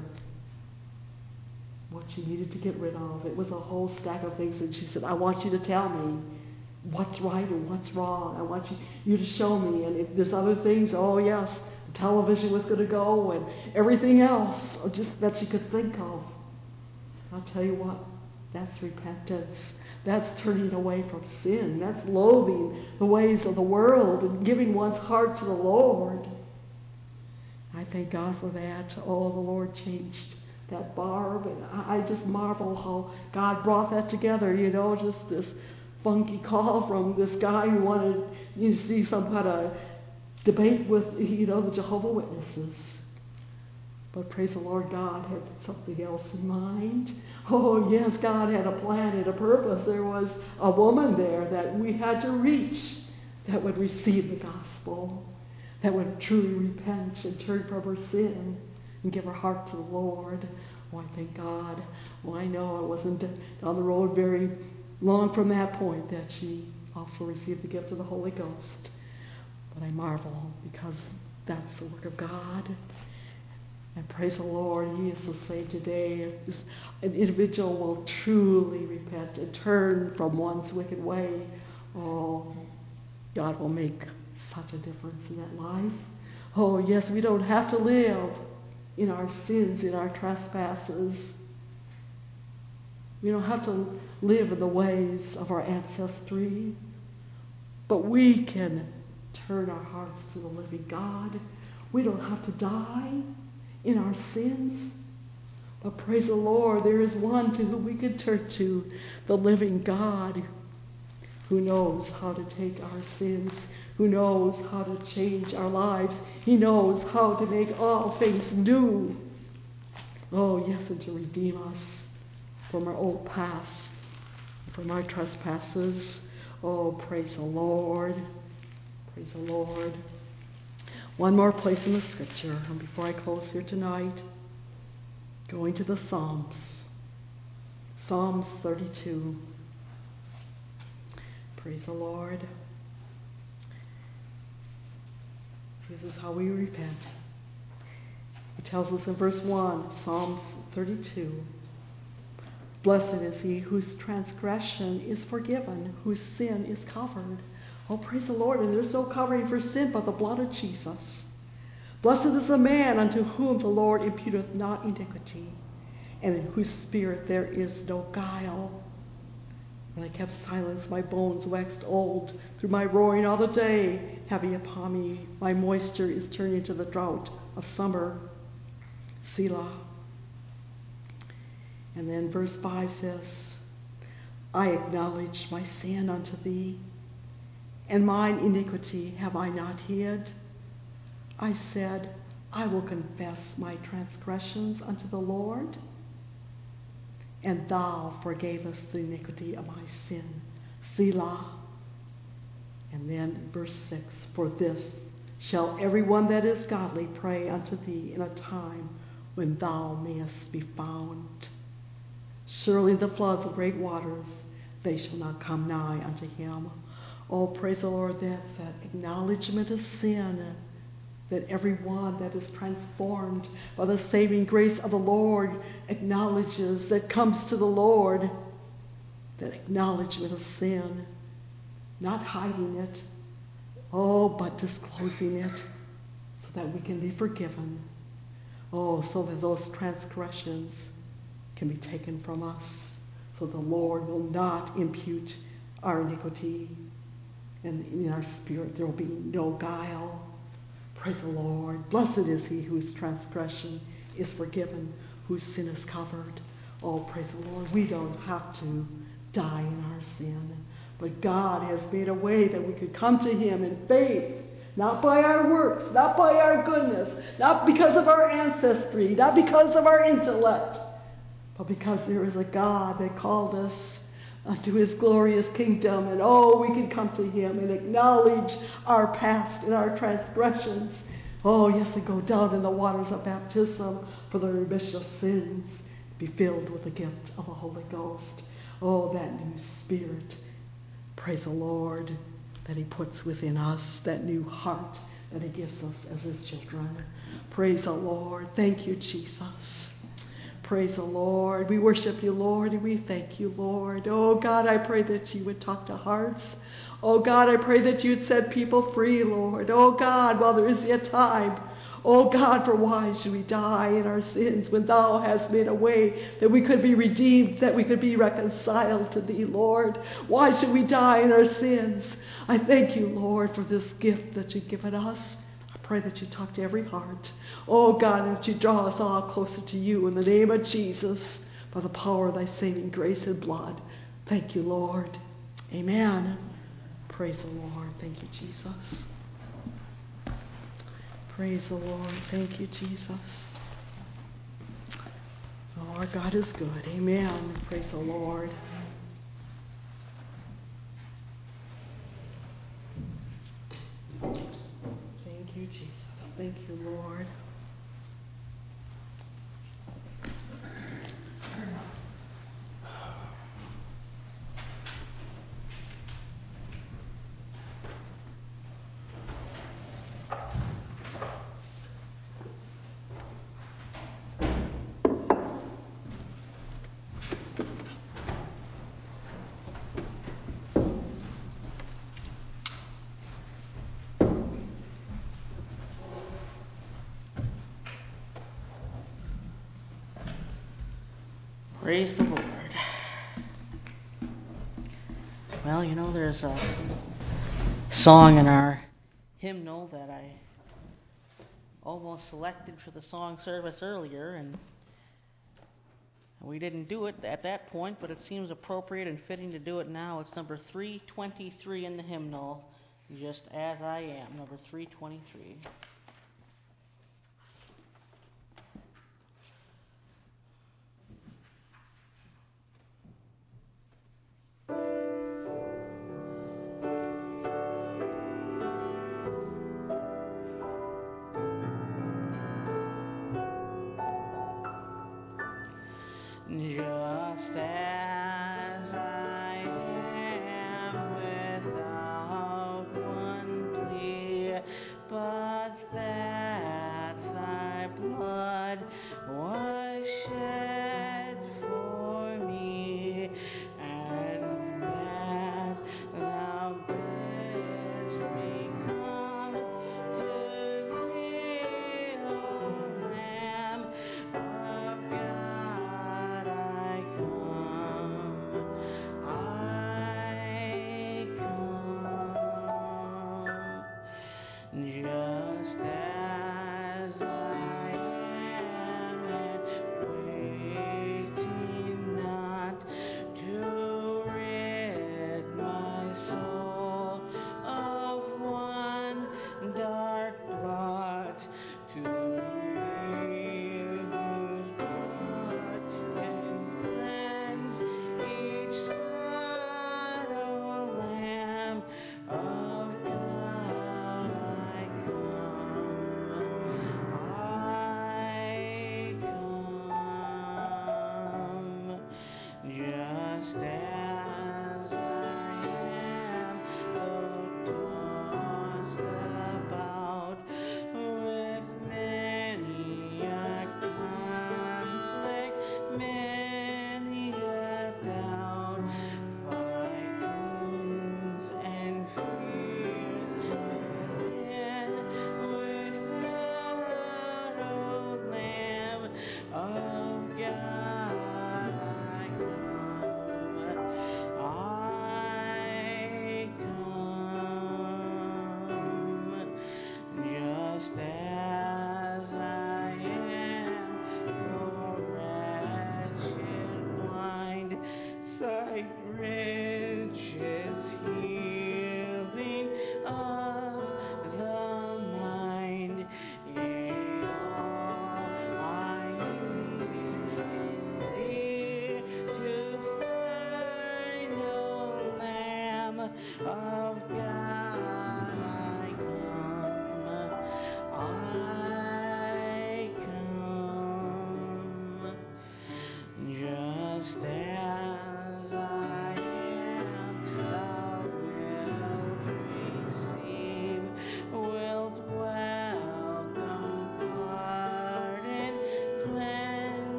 [SPEAKER 2] what she needed to get rid of. It was a whole stack of things, and she said, I want you to tell me what's right and what's wrong. I want you to show me. And if there's other things, oh yes, the television was going to go and everything else just that she could think of. I'll tell you what, that's repentance. That's turning away from sin. That's loathing the ways of the world and giving one's heart to the Lord. I thank God for that. Oh, the Lord changed that Barb, and I just marvel how God brought that together, just this funky call from this guy who wanted to see some kind of debate with, the Jehovah's Witnesses. But praise the Lord, God had something else in mind. Oh, yes, God had a plan and a purpose. There was a woman there that we had to reach that would receive the gospel, that would truly repent and turn from her sin and give her heart to the Lord. Oh, I thank God. Well, I know it wasn't down the road very long from that point that she also received the gift of the Holy Ghost. But I marvel because that's the work of God. And praise the Lord, He is the same today. If an individual will truly repent and turn from one's wicked way, oh, God will make such a difference in that life. Oh, yes, we don't have to live in our sins, in our trespasses. We don't have to live in the ways of our ancestry, but we can turn our hearts to the living God. We don't have to die in our sins. But praise the Lord, there is one to whom we can turn to, the living God, who knows how to take our sins, who knows how to change our lives. He knows how to make all things new. Oh, yes, and to redeem us from our old past, from our trespasses. Oh, praise the Lord. Praise the Lord. One more place in the Scripture, and before I close here tonight, going to the Psalms. Psalms 32. Praise the Lord. This is how we repent. It tells us in verse 1, Psalms 32. Blessed is he whose transgression is forgiven, whose sin is covered. Oh, praise the Lord. And there's no covering for sin but the blood of Jesus. Blessed is the man unto whom the Lord imputeth not iniquity, and in whose spirit there is no guile. When I kept silence, my bones waxed old through my roaring all the day, heavy upon me. My moisture is turned into the drought of summer. Selah. And then verse 5 says, I acknowledge my sin unto thee, and mine iniquity have I not hid. I said, I will confess my transgressions unto the Lord, and thou forgavest the iniquity of my sin. Selah. And then verse 6, for this shall every one that is godly pray unto thee in a time when thou mayest be found. Surely the floods of great waters, they shall not come nigh unto him. Oh, praise the Lord, that's that acknowledgement of sin, that everyone that is transformed by the saving grace of the Lord acknowledges, that comes to the Lord, that acknowledgement of sin, not hiding it, oh, but disclosing it so that we can be forgiven. Oh, so that those transgressions can be taken from us, so the Lord will not impute our iniquity, and in our spirit there will be no guile. Praise the Lord. Blessed is he whose transgression is forgiven, whose sin is covered. Oh, praise the Lord. We don't have to die in our sin, but God has made a way that we could come to him in faith, not by our works, not by our goodness, not because of our ancestry, not because of our intellect, but because there is a God that called us to his glorious kingdom. And oh, we can come to him and acknowledge our past and our transgressions. Oh, yes, and go down in the waters of baptism for the remission of sins, be filled with the gift of the Holy Ghost. Oh, that new spirit, praise the Lord, that he puts within us, that new heart that he gives us as his children. Praise the Lord. Thank you, Jesus. Praise the Lord. We worship you, Lord, and we thank you, Lord. Oh, God, I pray that you would talk to hearts. Oh, God, I pray that you'd set people free, Lord. Oh, God, while there is yet time. Oh, God, for why should we die in our sins when thou hast made a way that we could be redeemed, that we could be reconciled to thee, Lord? Why should we die in our sins? I thank you, Lord, for this gift that you've given us. I pray that you talk to every heart. Oh, God, and that you draw us all closer to you in the name of Jesus by the power of thy saving grace and blood. Thank you, Lord. Amen. Praise the Lord. Thank you, Jesus. Praise the Lord. Thank you, Jesus. Oh, our God is good. Amen. Praise the Lord. Thank you, Jesus. Thank you, Lord. Praise the Lord. Well, you know, there's a song in our hymnal that I
[SPEAKER 1] almost selected for the song service earlier, and we didn't do it at that point, but it seems appropriate and fitting to do it now. It's number 323 in the hymnal, Just As I Am, number 323. Just as I am without one plea, but that